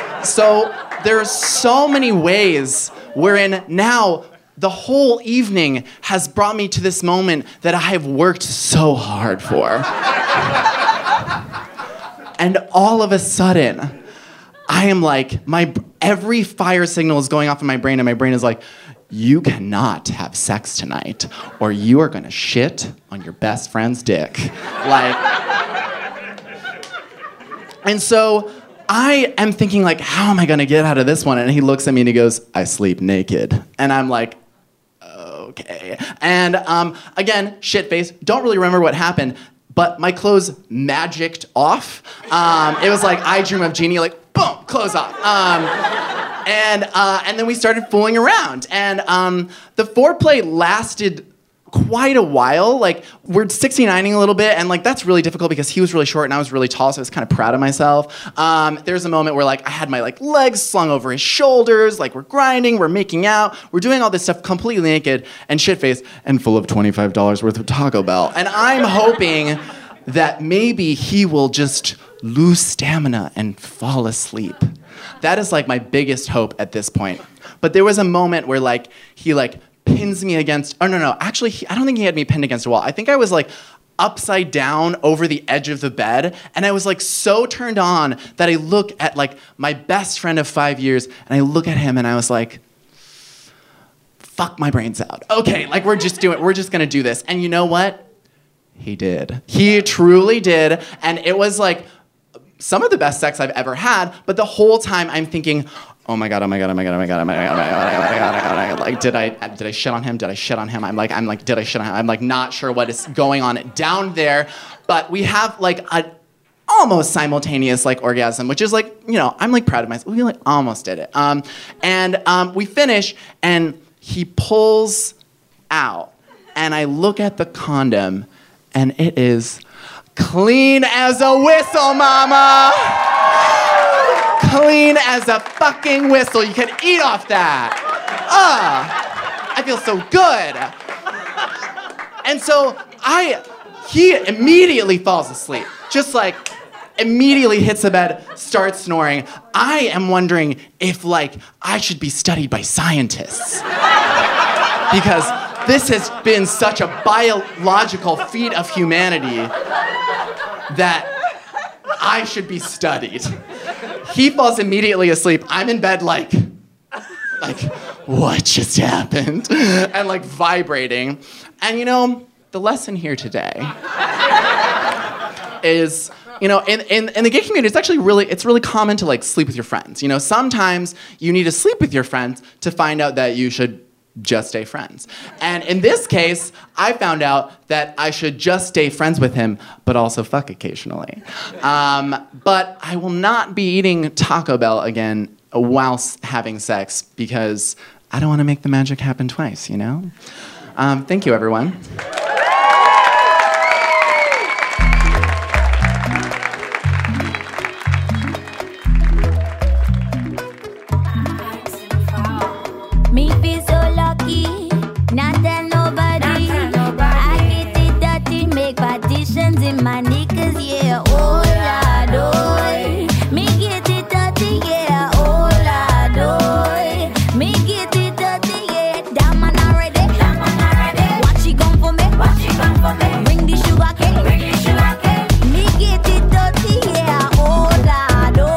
So there's so many ways wherein now the whole evening has brought me to this moment that I have worked so hard for. And all of a sudden, I am like, my every fire signal is going off in my brain, and my brain is like, you cannot have sex tonight, or you are gonna shit on your best friend's dick. Like, and so I am thinking like, how am I gonna get out of this one? And he looks at me and he goes, I sleep naked. And I'm like, okay. And um, again, shit face, don't really remember what happened, but my clothes magicked off. Um, it was like I Dream of Jeannie, like, boom, clothes off. Um, and uh, and then we started fooling around. And um, the foreplay lasted quite a while. Like, we're sixty-nining a little bit, and like that's really difficult because he was really short and I was really tall, so I was kind of proud of myself. Um, there's a moment where like I had my like legs slung over his shoulders, like we're grinding, we're making out, we're doing all this stuff completely naked and shit-faced and full of twenty-five dollars worth of Taco Bell. And I'm hoping that maybe he will just lose stamina and fall asleep. That is like my biggest hope at this point. But there was a moment where like he like pins me against, oh no, no, actually he, I don't think he had me pinned against a wall. I think I was like upside down over the edge of the bed, and I was like so turned on that I look at like my best friend of five years, and I look at him and I was like, fuck my brains out. Okay, like we're just doing, we're just gonna do this. And you know what? He did. He truly did. And it was like some of the best sex I've ever had, but the whole time I'm thinking, oh my god, oh my god, oh my god, oh my god, oh my god, oh my god, oh my god, oh my god, oh my god. Like, did I did I shit on him? Did I shit on him? I'm like, I'm like, did I shit on him? I'm like not sure what is going on down there. But we have like a almost simultaneous like orgasm, which is like, you know, I'm like proud of myself. We like almost did it. Um, and um, we finish, and he pulls out, and I look at the condom, and it is clean as a whistle, mama. Clean as a fucking whistle. You can eat off that. Ah, I feel so good. And so I, he immediately falls asleep. Just like immediately hits the bed, starts snoring. I am wondering if like I should be studied by scientists. Because this has been such a biological feat of humanity that I should be studied. He falls immediately asleep. I'm in bed like, like, what just happened? And like vibrating. And you know, the lesson here today is, you know, in, in, in the gay community, it's actually really, it's really common to like sleep with your friends. You know, sometimes you need to sleep with your friends to find out that you should just stay friends. And in this case, I found out that I should just stay friends with him, but also fuck occasionally. Um, but I will not be eating Taco Bell again whilst having sex because I don't want to make the magic happen twice, you know? Um, thank you, everyone. Me feel so lucky, not tell nobody. I get it dirty, make partitions in my knickers, yeah. Oh, Lord, oh. Me get it dirty, yeah. Oh, Lord, oh. Me get it dirty, yeah. That man already, that man already. Watch it come for me, watch it come for me. Bring the sugar cane, bring the sugar cane. Me get it dirty, yeah. Oh, Lord, oh.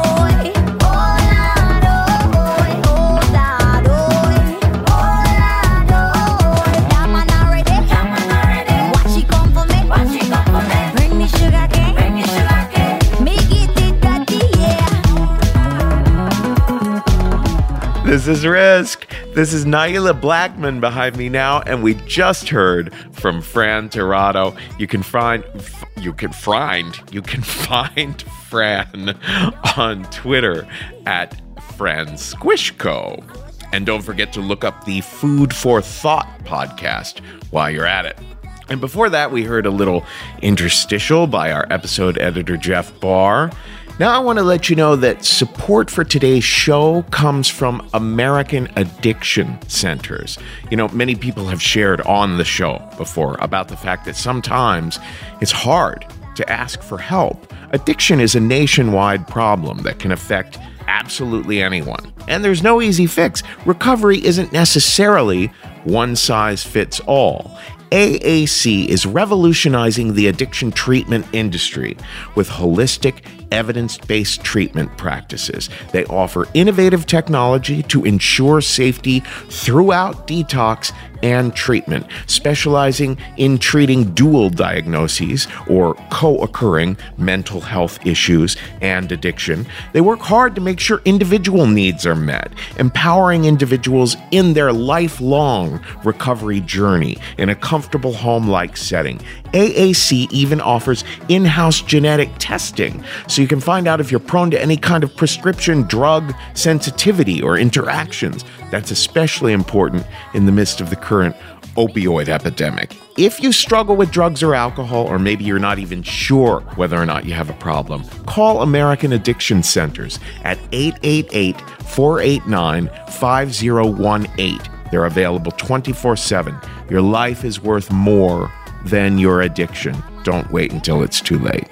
This is Risk. This is Naila Blackman behind me now, and we just heard from Fran Tirado. You can find, you can find, you can find Fran on Twitter at Fran Squishco. And don't forget to look up the Food for Thought podcast while you're at it. And before that, we heard a little interstitial by our episode editor, Jeff Barr. Now I want to let you know that support for today's show comes from American Addiction Centers. You know, many people have shared on the show before about the fact that sometimes it's hard to ask for help. Addiction is a nationwide problem that can affect absolutely anyone. And there's no easy fix. Recovery isn't necessarily one size fits all. A A C is revolutionizing the addiction treatment industry with holistic, evidence-based treatment practices. They offer innovative technology to ensure safety throughout detox and treatment, specializing in treating dual diagnoses or co-occurring mental health issues and addiction. They work hard to make sure individual needs are met, empowering individuals in their lifelong recovery journey in a comfortable home-like setting. A A C even offers in-house genetic testing, so you can find out if you're prone to any kind of prescription drug sensitivity or interactions. That's especially important in the midst of the current opioid epidemic. If you struggle with drugs or alcohol, or maybe you're not even sure whether or not you have a problem, call American Addiction Centers at eight eight eight, four eight nine, five zero one eight. They're available twenty-four seven. Your life is worth more than your addiction. Don't wait until it's too late.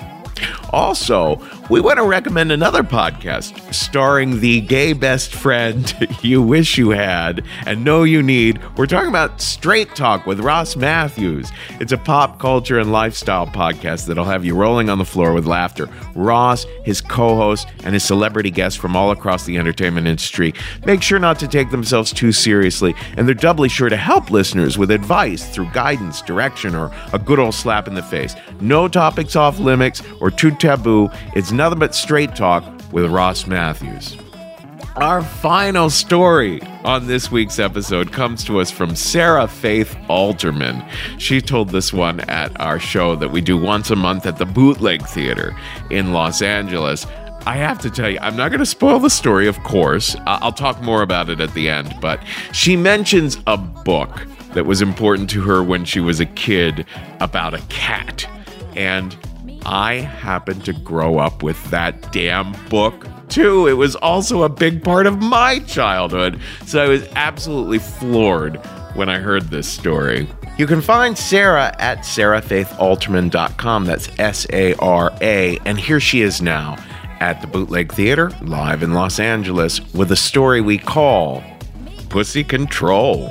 Also, we want to recommend another podcast starring the gay best friend you wish you had and know you need. We're talking about Straight Talk with Ross Matthews. It's a pop culture and lifestyle podcast that'll have you rolling on the floor with laughter. Ross, his co-host, and his celebrity guests from all across the entertainment industry make sure not to take themselves too seriously, and they're doubly sure to help listeners with advice through guidance, direction, or a good old slap in the face. No topics off limits or too taboo. It's nothing but straight talk with Ross Matthews. Our final story on this week's episode comes to us from Sarah Faith Alterman. She told this one at our show that we do once a month at the Bootleg Theater in Los Angeles. I have to tell you, I'm not going to spoil the story, of course. I'll talk more about it at the end, but she mentions a book that was important to her when she was a kid about a cat. And I happened to grow up with that damn book, too. It was also a big part of my childhood, so I was absolutely floored when I heard this story. You can find Sarah at sarah faith alterman dot com. That's S A R A. And here she is now at the Bootleg Theater, live in Los Angeles, with a story we call Pussy Control.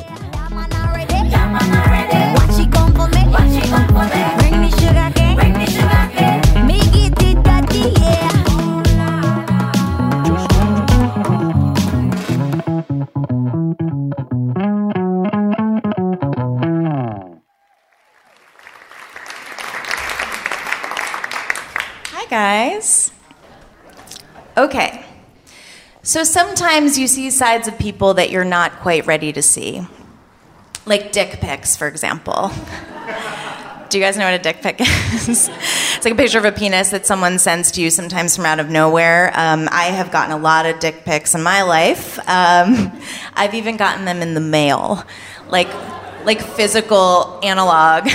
guys. Okay. So sometimes you see sides of people that you're not quite ready to see. Like dick pics, for example. Do you guys know what a dick pic is? It's like a picture of a penis that someone sends to you sometimes from out of nowhere. Um, I have gotten a lot of dick pics in my life. Um, I've even gotten them in the mail. Like, like physical analog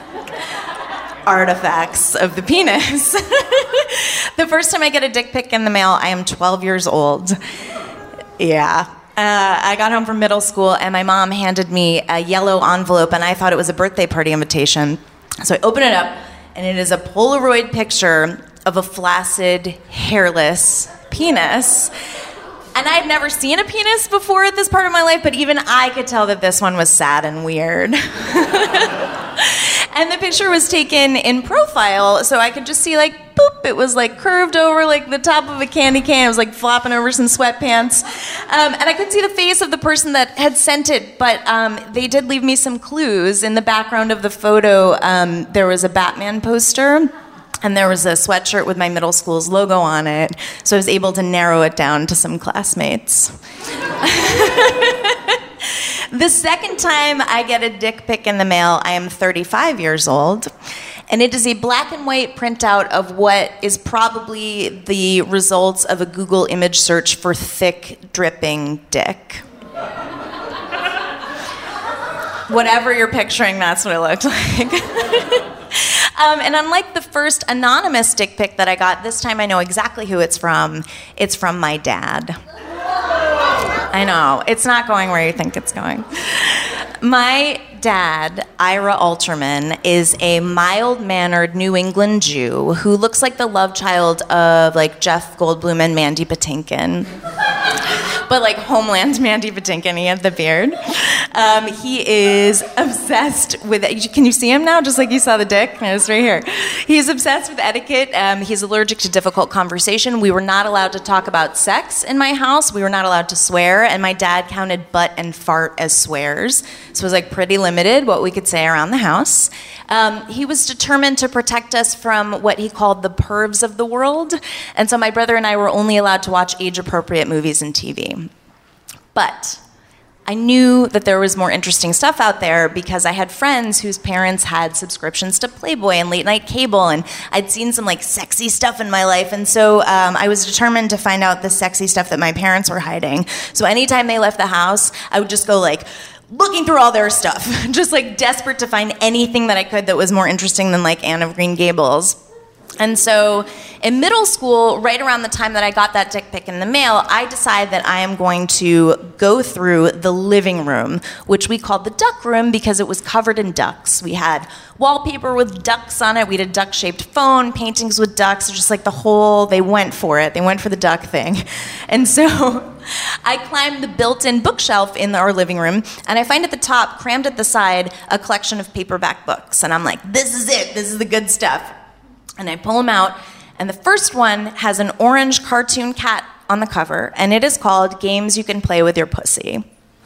artifacts of the penis. The first time I get a dick pic in the mail, I am twelve years old. Yeah. Uh, I got home from middle school, and my mom handed me a yellow envelope, and I thought it was a birthday party invitation. So I open it up, and it is a Polaroid picture of a flaccid, hairless penis. And I had never seen a penis before at this part of my life, but even I could tell that this one was sad and weird. And the picture was taken in profile, so I could just see, like, boop, it was, like, curved over, like, the top of a candy cane. It was, like, flopping over some sweatpants. Um, and I couldn't see the face of the person that had sent it, but um, they did leave me some clues. In the background of the photo, um, there was a Batman poster, and there was a sweatshirt with my middle school's logo on it, so I was able to narrow it down to some classmates. The second time I get a dick pic in the mail, I am thirty-five years old, and it is a black and white printout of what is probably the results of a Google image search for thick, dripping dick. Whatever you're picturing, that's what it looked like. Um, and unlike the first anonymous dick pic that I got, this time I know exactly who it's from. It's from my dad. I know, it's not going where you think it's going. My dad, Ira Alterman, is a mild-mannered New England Jew who looks like the love child of like Jeff Goldblum and Mandy Patinkin. But like Homeland Mandy Patinkin, he had the beard. Um, he is obsessed with, can you see him now? Just like you saw the dick? It's right here. He's obsessed with etiquette. Um, he's allergic to difficult conversation. We were not allowed to talk about sex in my house. We were not allowed to swear, and my dad counted butt and fart as swears. So it was like pretty limited what we could say around the house. Um, he was determined to protect us from what he called the pervs of the world. And so my brother and I were only allowed to watch age-appropriate movies and T V. But I knew that there was more interesting stuff out there because I had friends whose parents had subscriptions to Playboy and late night cable, and I'd seen some like sexy stuff in my life, and so um, I was determined to find out the sexy stuff that my parents were hiding. So anytime they left the house, I would just go like looking through all their stuff, just like desperate to find anything that I could that was more interesting than like Anne of Green Gables. And so in middle school, right around the time that I got that dick pic in the mail, I decided that I am going to go through the living room, which we called the duck room because it was covered in ducks. We had wallpaper with ducks on it. We had a duck-shaped phone, paintings with ducks, just like the whole, they went for it. They went for the duck thing. And so I climbed the built-in bookshelf in our living room, and I find at the top, crammed at the side, a collection of paperback books. And I'm like, this is it. This is the good stuff. And I pull them out, and the first one has an orange cartoon cat on the cover, and it is called Games You Can Play With Your Pussy.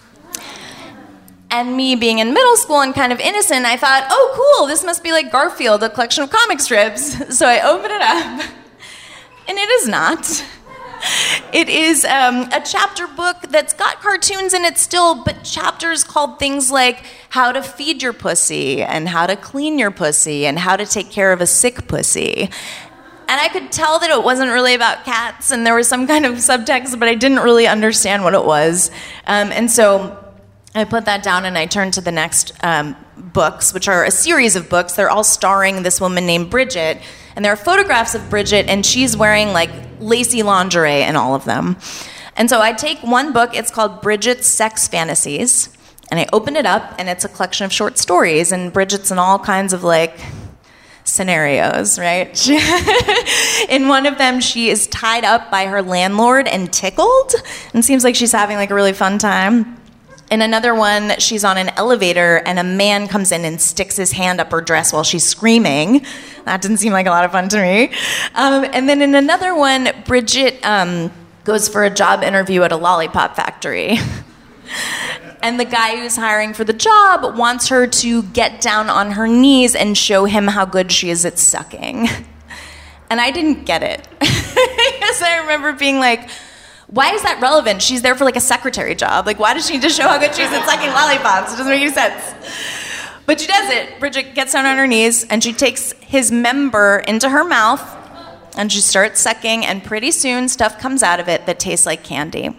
And me being in middle school and kind of innocent, I thought, oh, cool, this must be like Garfield, a collection of comic strips. So I open it up, and it is not. It is um, a chapter book that's got cartoons in it still, but chapters called things like how to feed your pussy and how to clean your pussy and how to take care of a sick pussy. And I could tell that it wasn't really about cats and there was some kind of subtext, but I didn't really understand what it was. Um, and so I put that down and I turned to the next um, books, which are a series of books. They're all starring this woman named Bridget. And there are photographs of Bridget, and she's wearing like lacy lingerie in all of them. And so I take one book, it's called Bridget's Sex Fantasies, and I open it up, and it's a collection of short stories, and Bridget's in all kinds of like scenarios, right? In one of them, she is tied up by her landlord and tickled, and seems like she's having like a really fun time. In another one, she's on an elevator and a man comes in and sticks his hand up her dress while she's screaming. That didn't seem like a lot of fun to me. Um, and then in another one, Bridget um, goes for a job interview at a lollipop factory. And the guy who's hiring for the job wants her to get down on her knees and show him how good she is at sucking. And And I didn't get it. Because I remember being like, why is that relevant? She's there for like a secretary job. Like, why does she need to show how good she is at sucking lollipops? It doesn't make any sense. But she does it. Bridget gets down on her knees and she takes his member into her mouth and she starts sucking, and pretty soon stuff comes out of it that tastes like candy.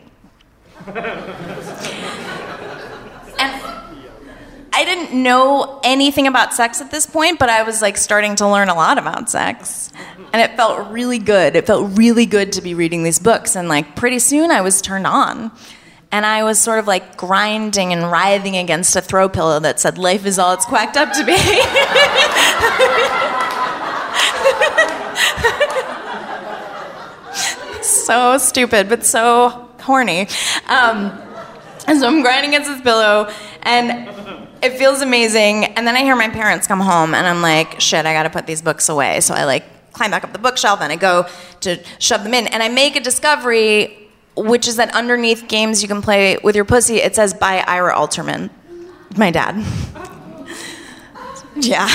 And I didn't know anything about sex at this point, but I was like starting to learn a lot about sex. And it felt really good. It felt really good to be reading these books. And like pretty soon I was turned on. And I was sort of like grinding and writhing against a throw pillow that said, life is all it's quacked up to be. So stupid, but so horny. Um, and so I'm grinding against this pillow, and it feels amazing. And then I hear my parents come home, and I'm like, shit, I gotta put these books away. So I like climb back up the bookshelf, and I go to shove them in. And I make a discovery, which is that underneath games you can play with your pussy, it says by Ira Alterman, my dad. Yeah.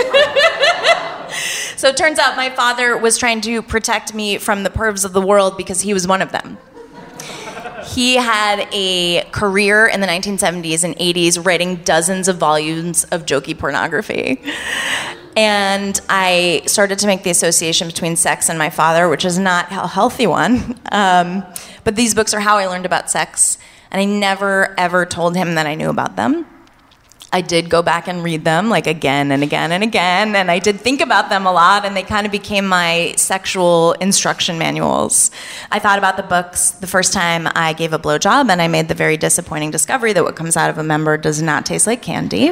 So it turns out my father was trying to protect me from the pervs of the world because he was one of them. He had a career in the nineteen seventies and eighties writing dozens of volumes of jokey pornography. And I started to make the association between sex and my father, which is not a healthy one. Um, but these books are how I learned about sex. And I never, ever told him that I knew about them. I did go back and read them, like, again and again and again, and I did think about them a lot, and they kind of became my sexual instruction manuals. I thought about the books the first time I gave a blowjob, and I made the very disappointing discovery that what comes out of a member does not taste like candy.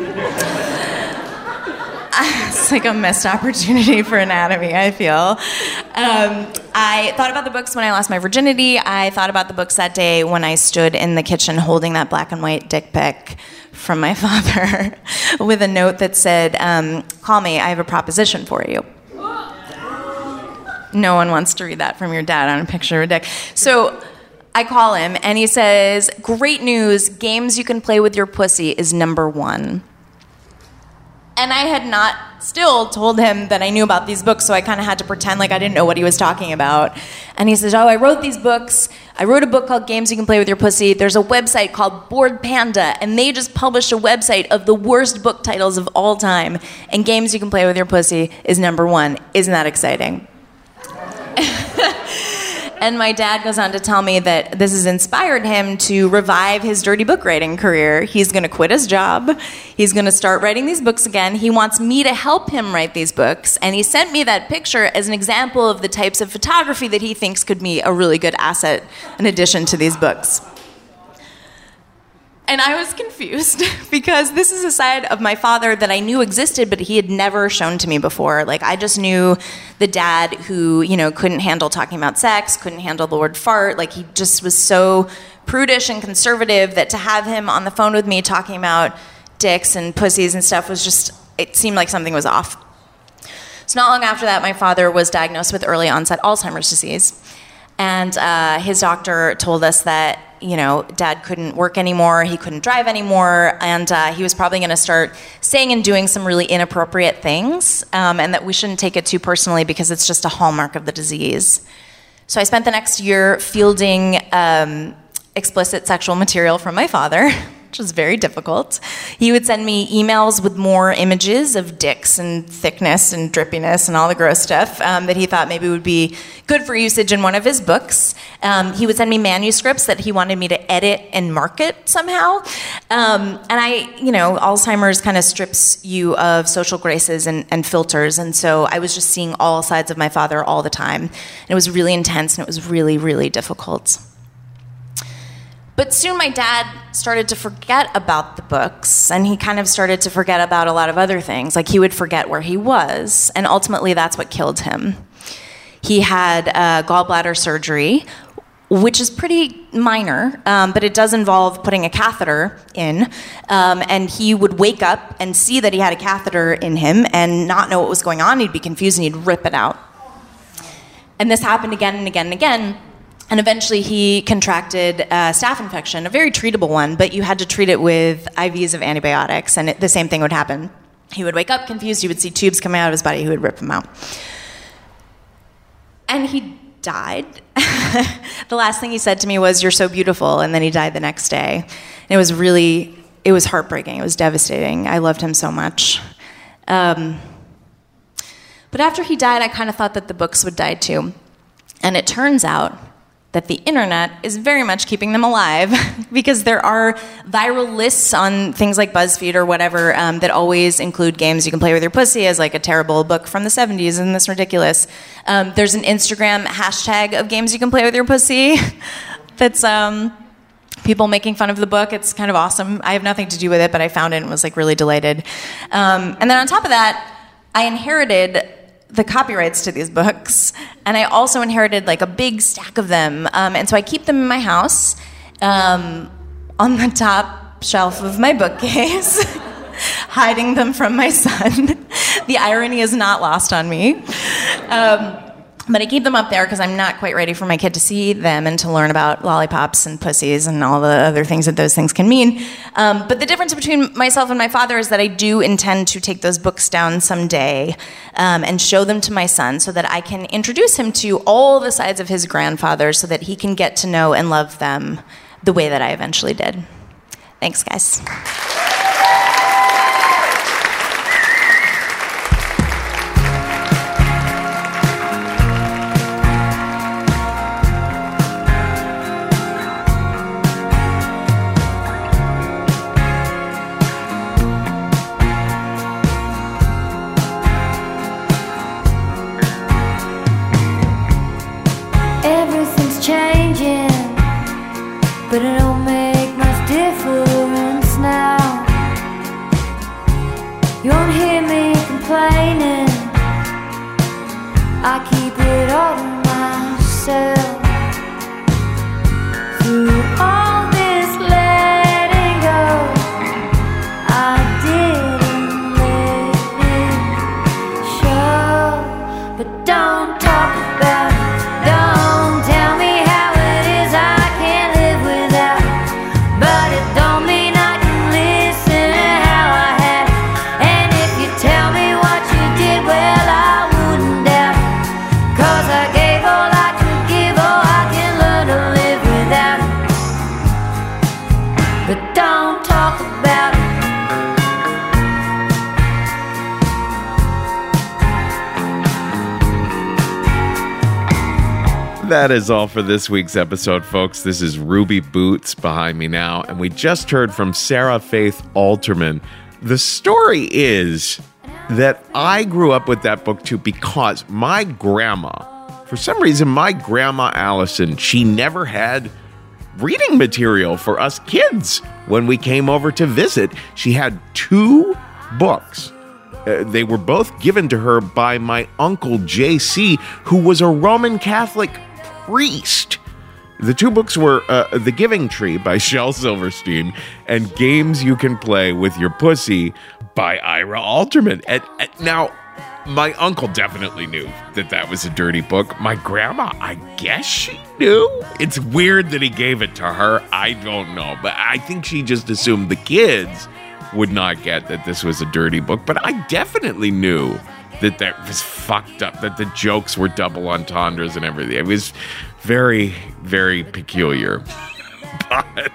It's like a missed opportunity for anatomy, I feel. Um, I thought about the books when I lost my virginity. I thought about the books that day when I stood in the kitchen holding that black and white dick pic from my father with a note that said, um, call me, I have a proposition for you. No one wants to read that from your dad on a picture of a dick. So I call him and he says, great news, games you can play with your pussy is number one. And I had not still told him that I knew about these books, so I kind of had to pretend like I didn't know what he was talking about. And he says, oh, I wrote these books. I wrote a book called Games You Can Play With Your Pussy. There's a website called Bored Panda, and they just published a website of the worst book titles of all time. And Games You Can Play With Your Pussy is number one. Isn't that exciting? And my dad goes on to tell me that this has inspired him to revive his dirty book writing career. He's going to quit his job. He's going to start writing these books again. He wants me to help him write these books. And he sent me that picture as an example of the types of photography that he thinks could be a really good asset in addition to these books. And I was confused because this is a side of my father that I knew existed, but he had never shown to me before. Like, I just knew the dad who, you know, couldn't handle talking about sex, couldn't handle the word fart. Like, he just was so prudish and conservative that to have him on the phone with me talking about dicks and pussies and stuff was just, it seemed like something was off. So not long after that, my father was diagnosed with early onset Alzheimer's disease. And uh, his doctor told us that, you know, Dad couldn't work anymore, he couldn't drive anymore, and uh, he was probably going to start saying and doing some really inappropriate things, um, and that we shouldn't take it too personally because it's just a hallmark of the disease. So I spent the next year fielding um, explicit sexual material from my father, which was very difficult. He would send me emails with more images of dicks and thickness and drippiness and all the gross stuff um, that he thought maybe would be good for usage in one of his books. Um, he would send me manuscripts that he wanted me to edit and market somehow. Um, and I, you know, Alzheimer's kind of strips you of social graces and, and filters. And so I was just seeing all sides of my father all the time. And it was really intense and it was really, really difficult. But soon my dad started to forget about the books, and he kind of started to forget about a lot of other things. Like, he would forget where he was, and ultimately that's what killed him. He had uh, gallbladder surgery, which is pretty minor, um, but it does involve putting a catheter in, um, and he would wake up and see that he had a catheter in him and not know what was going on. He'd be confused, and he'd rip it out. And this happened again and again and again. And eventually he contracted a staph infection, a very treatable one, but you had to treat it with I Vs of antibiotics, and it, the same thing would happen. He would wake up confused, he would see tubes coming out of his body, he would rip them out. and he died. The last thing he said to me was, "You're so beautiful," and then he died the next day. And it was really, it was heartbreaking. It was devastating. I loved him so much. Um, but after he died, I kind of thought that the books would die too. And it turns out that the internet is very much keeping them alive because there are viral lists on things like BuzzFeed or whatever um, that always include games you can play with your pussy as like a terrible book from the seventies. Isn't this ridiculous? Um, there's an Instagram hashtag of games you can play with your pussy that's um, people making fun of the book. It's kind of awesome. I have nothing to do with it, but I found it and was like really delighted. Um, and then on top of that, I inherited the copyrights to these books, and I also inherited like a big stack of them, um, and so I keep them in my house um, on the top shelf of my bookcase, hiding them from my son. The irony is not lost on me. Um, but I keep them up there because I'm not quite ready for my kid to see them and to learn about lollipops and pussies and all the other things that those things can mean. Um, but the difference between myself and my father is that I do intend to take those books down someday um, and show them to my son so that I can introduce him to all the sides of his grandfather so that he can get to know and love them the way that I eventually did. Thanks, guys. But it don't make much difference now. You won't hear me complaining. I keep it all to myself. Through all this letting go, I didn't let it show. But don't talk about it. Don't tell me how it is I can't live without. But it don't mean I can listen to how I had it. And if you tell me what you did, well, I wouldn't doubt it. 'Cause I gave all I could give, oh, I can learn to live without it. But don't talk about it. That is all for this week's episode, folks. This is Ruby Boots behind me now, and we just heard from Sarah Faith Alterman. The story is that I grew up with that book too because my grandma, for some reason, my grandma Allison, she never had reading material for us kids when we came over to visit. She had two books. Uh, they were both given to her by my uncle J C, who was a Roman Catholic priest. The two books were uh, The Giving Tree by Shel Silverstein and Games You Can Play with Your Pussy by Ira Alterman. And, and now, my uncle definitely knew that that was a dirty book. My grandma, I guess she knew. It's weird that he gave it to her. I don't know. But I think she just assumed the kids would not get that this was a dirty book. But I definitely knew that that was fucked up, that the jokes were double entendres and everything. It was very, very peculiar. But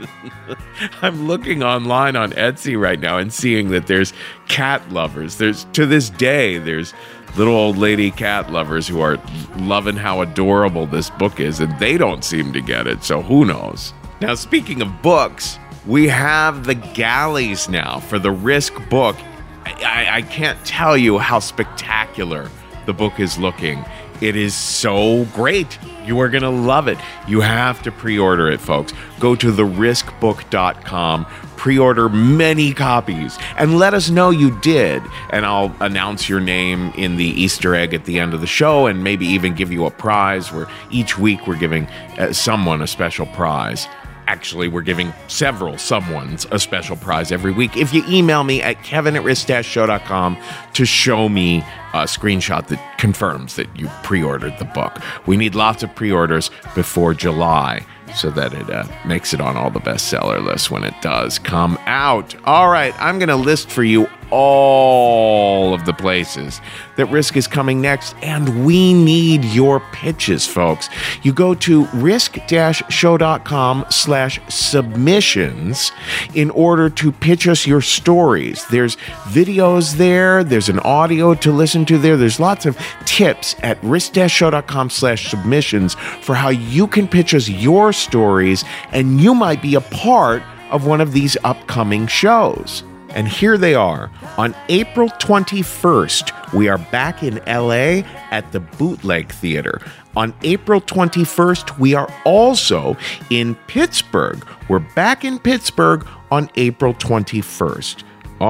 I'm looking online on Etsy right now and seeing that there's cat lovers. There's, to this day, there's little old lady cat lovers who are loving how adorable this book is, and they don't seem to get it, so who knows? Now, speaking of books, we have the galleys now for the Risk book. I, I can't tell you how spectacular the book is looking. It is so great. You are going to love it. You have to pre-order it, folks. Go to the risk book dot com, pre-order many copies, and let us know you did. And I'll announce your name in the Easter egg at the end of the show and maybe even give you a prize where each week we're giving uh, someone a special prize. Actually, we're giving several someones a special prize every week. If you email me at kevin at risk dash show dot com to show me a screenshot that confirms that you pre-ordered the book. We need lots of pre-orders before July so that it uh, makes it on all the bestseller lists when it does come out. All right, I'm going to list for you all of the places that Risk is coming next, and we need your pitches, folks. You go to risk-show.com slash submissions in order to pitch us your stories. There's videos there. There's an audio to listen to there. There's lots of tips at risk-show.com slash submissions for how you can pitch us your stories, and you might be a part of one of these upcoming shows. And here they are. On April twenty-first, we are back in L A at the Bootleg Theater. On April twenty-first, we are also in Pittsburgh. We're back in Pittsburgh on April twenty-first.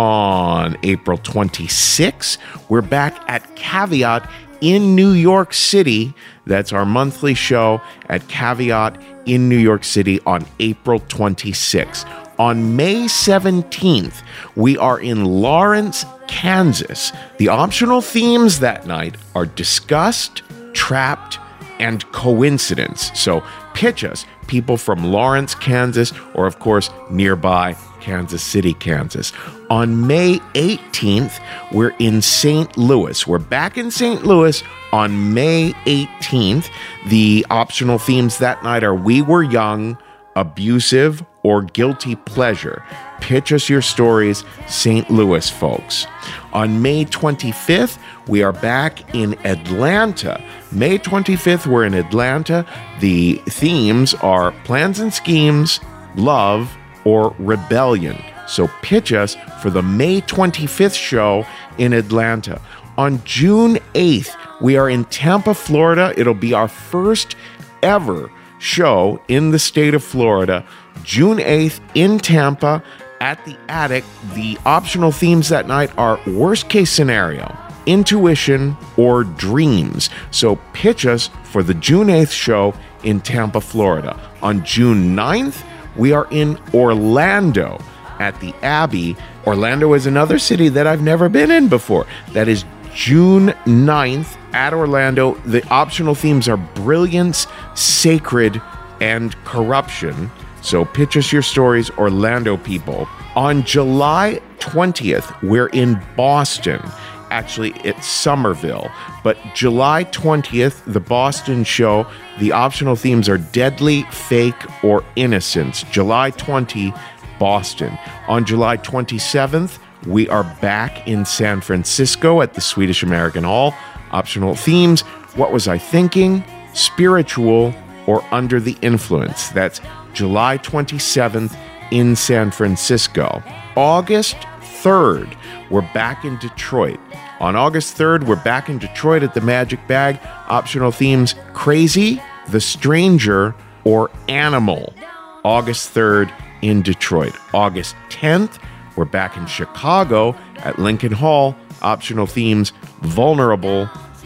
On April twenty-sixth, we're back at Caveat in New York City. That's our monthly show at Caveat in New York City on April twenty-sixth. On May seventeenth, we are in Lawrence, Kansas. The optional themes that night are disgust, trapped, and coincidence. So pitch us, people from Lawrence, Kansas, or of course, nearby Kansas City, Kansas. On May eighteenth, we're in Saint Louis. We're back in Saint Louis on May eighteenth. The optional themes that night are We Were Young, Abusive, or Guilty Pleasure. Pitch us your stories, Saint Louis folks. On May twenty-fifth, we are back in Atlanta. May twenty-fifth, we're in Atlanta. The themes are plans and schemes, love, or rebellion. So pitch us for the May twenty-fifth show in Atlanta. On June eighth, we are in Tampa, Florida. It'll be our first ever show in the state of Florida. June eighth in Tampa at the Attic. The optional themes that night are worst case scenario, intuition, or dreams. So pitch us for the June eighth show in Tampa, Florida. On June ninth, we are in Orlando at the Abbey. Orlando is another city that I've never been in before. That is June ninth at Orlando. The optional themes are brilliance, sacred, and corruption. So pitch us your stories, Orlando people. On July twentieth, we're in Boston. Actually, it's Somerville. But July twentieth, the Boston show, the optional themes are deadly, fake, or innocence. July twentieth, Boston. On July twenty-seventh, we are back in San Francisco at the Swedish American Hall. Optional themes, what was I thinking? Spiritual, or under the influence. That's July twenty-seventh in San Francisco. August third, we're back in Detroit. On August third, we're back in Detroit at the Magic Bag. Optional themes, crazy, the stranger, or animal. August third in Detroit. August tenth, we're back in Chicago at Lincoln Hall. Optional themes, vulnerable,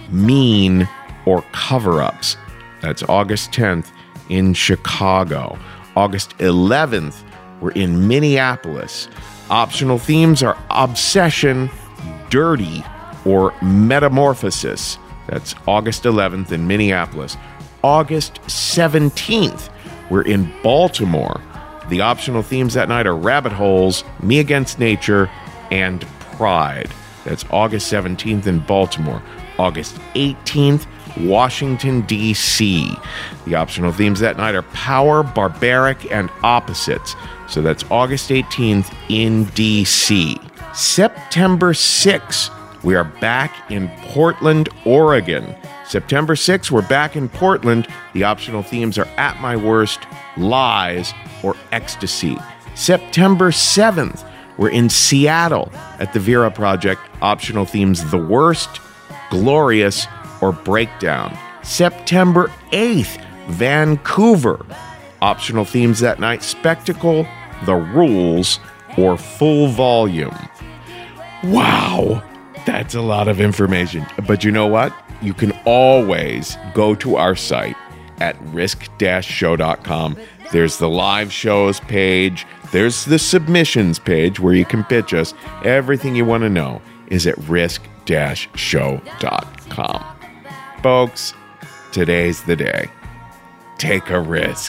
mean, or cover-ups. That's August tenth in Chicago. August eleventh, we're in Minneapolis. Optional themes are obsession, dirty, or metamorphosis. That's August eleventh in Minneapolis. August seventeenth, we're in Baltimore. The optional themes that night are rabbit holes, me against nature, and pride. That's August seventeenth in Baltimore. August eighteenth, Washington, D C The optional themes that night are power, barbaric, and opposites. So that's August eighteenth in D C September sixth, we are back in Portland, Oregon. September sixth, we're back in Portland. The optional themes are at my worst, lies, or ecstasy. September seventh, we're in Seattle at the Vera Project. Optional themes, the worst, glorious, or breakdown. September eighth, Vancouver. Optional themes that night, spectacle, the rules, or full volume. Wow, that's a lot of information. But you know what? You can always go to our site at risk dash show dot com. There's the live shows page. There's the submissions page where you can pitch us. Everything you want to know is at risk dash show dot com. Folks, today's the day. Take a risk.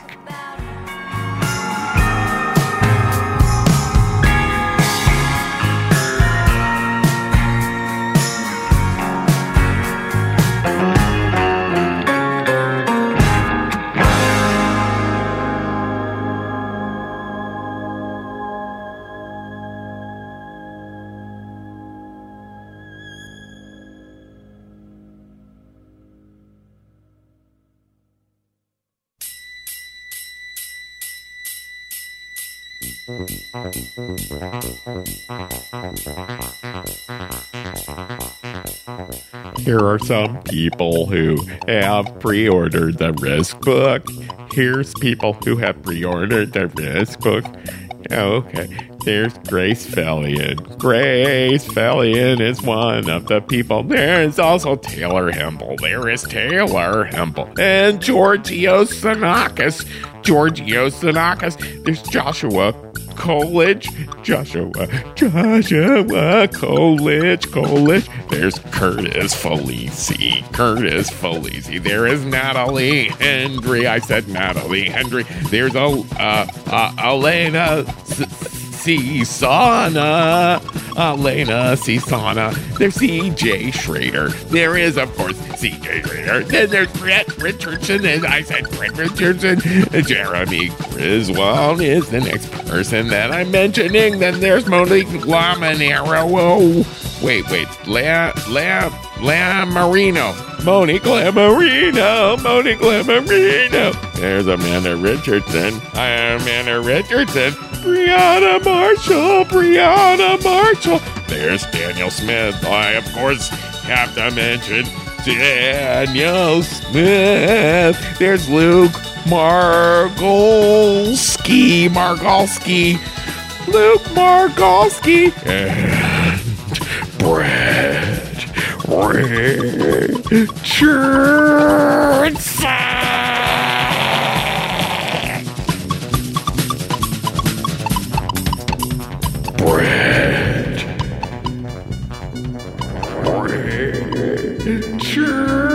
Here are some people who have pre-ordered the Risk book. Here's people who have pre-ordered the Risk book. Okay, there's Grace Fellion. Grace Fellion is one of the people. There is also Taylor Hempel. There is Taylor Hempel. And Georgios Xenakis. Georgios Xenakis. There's Joshua Coolidge. Joshua. Joshua Coolidge. Coolidge. There's Curtis Felici. Curtis Felici. There is Natalie Hendry. I said Natalie Hendry. There's a, uh, uh, Elena Cisana. Elena Cisana. There's C J Schrader. There is, of course, C J Schrader. Then there's Brett Richardson. And I said Brett Richardson. Jeremy Griswold is the next person that I'm mentioning. Then there's Monique Lamanero. Whoa. Wait, wait. La, La, La Marino. Monique Lamarino. Monique Lamarino. There's Amanda Richardson. I am Amanda Richardson. Brianna Marshall. Brianna Marshall. There's Daniel Smith. I, of course, have to mention Daniel Smith. There's Luke Margolski. Margolski. Luke Margolski. And Brett Richardson. Brett Richardson.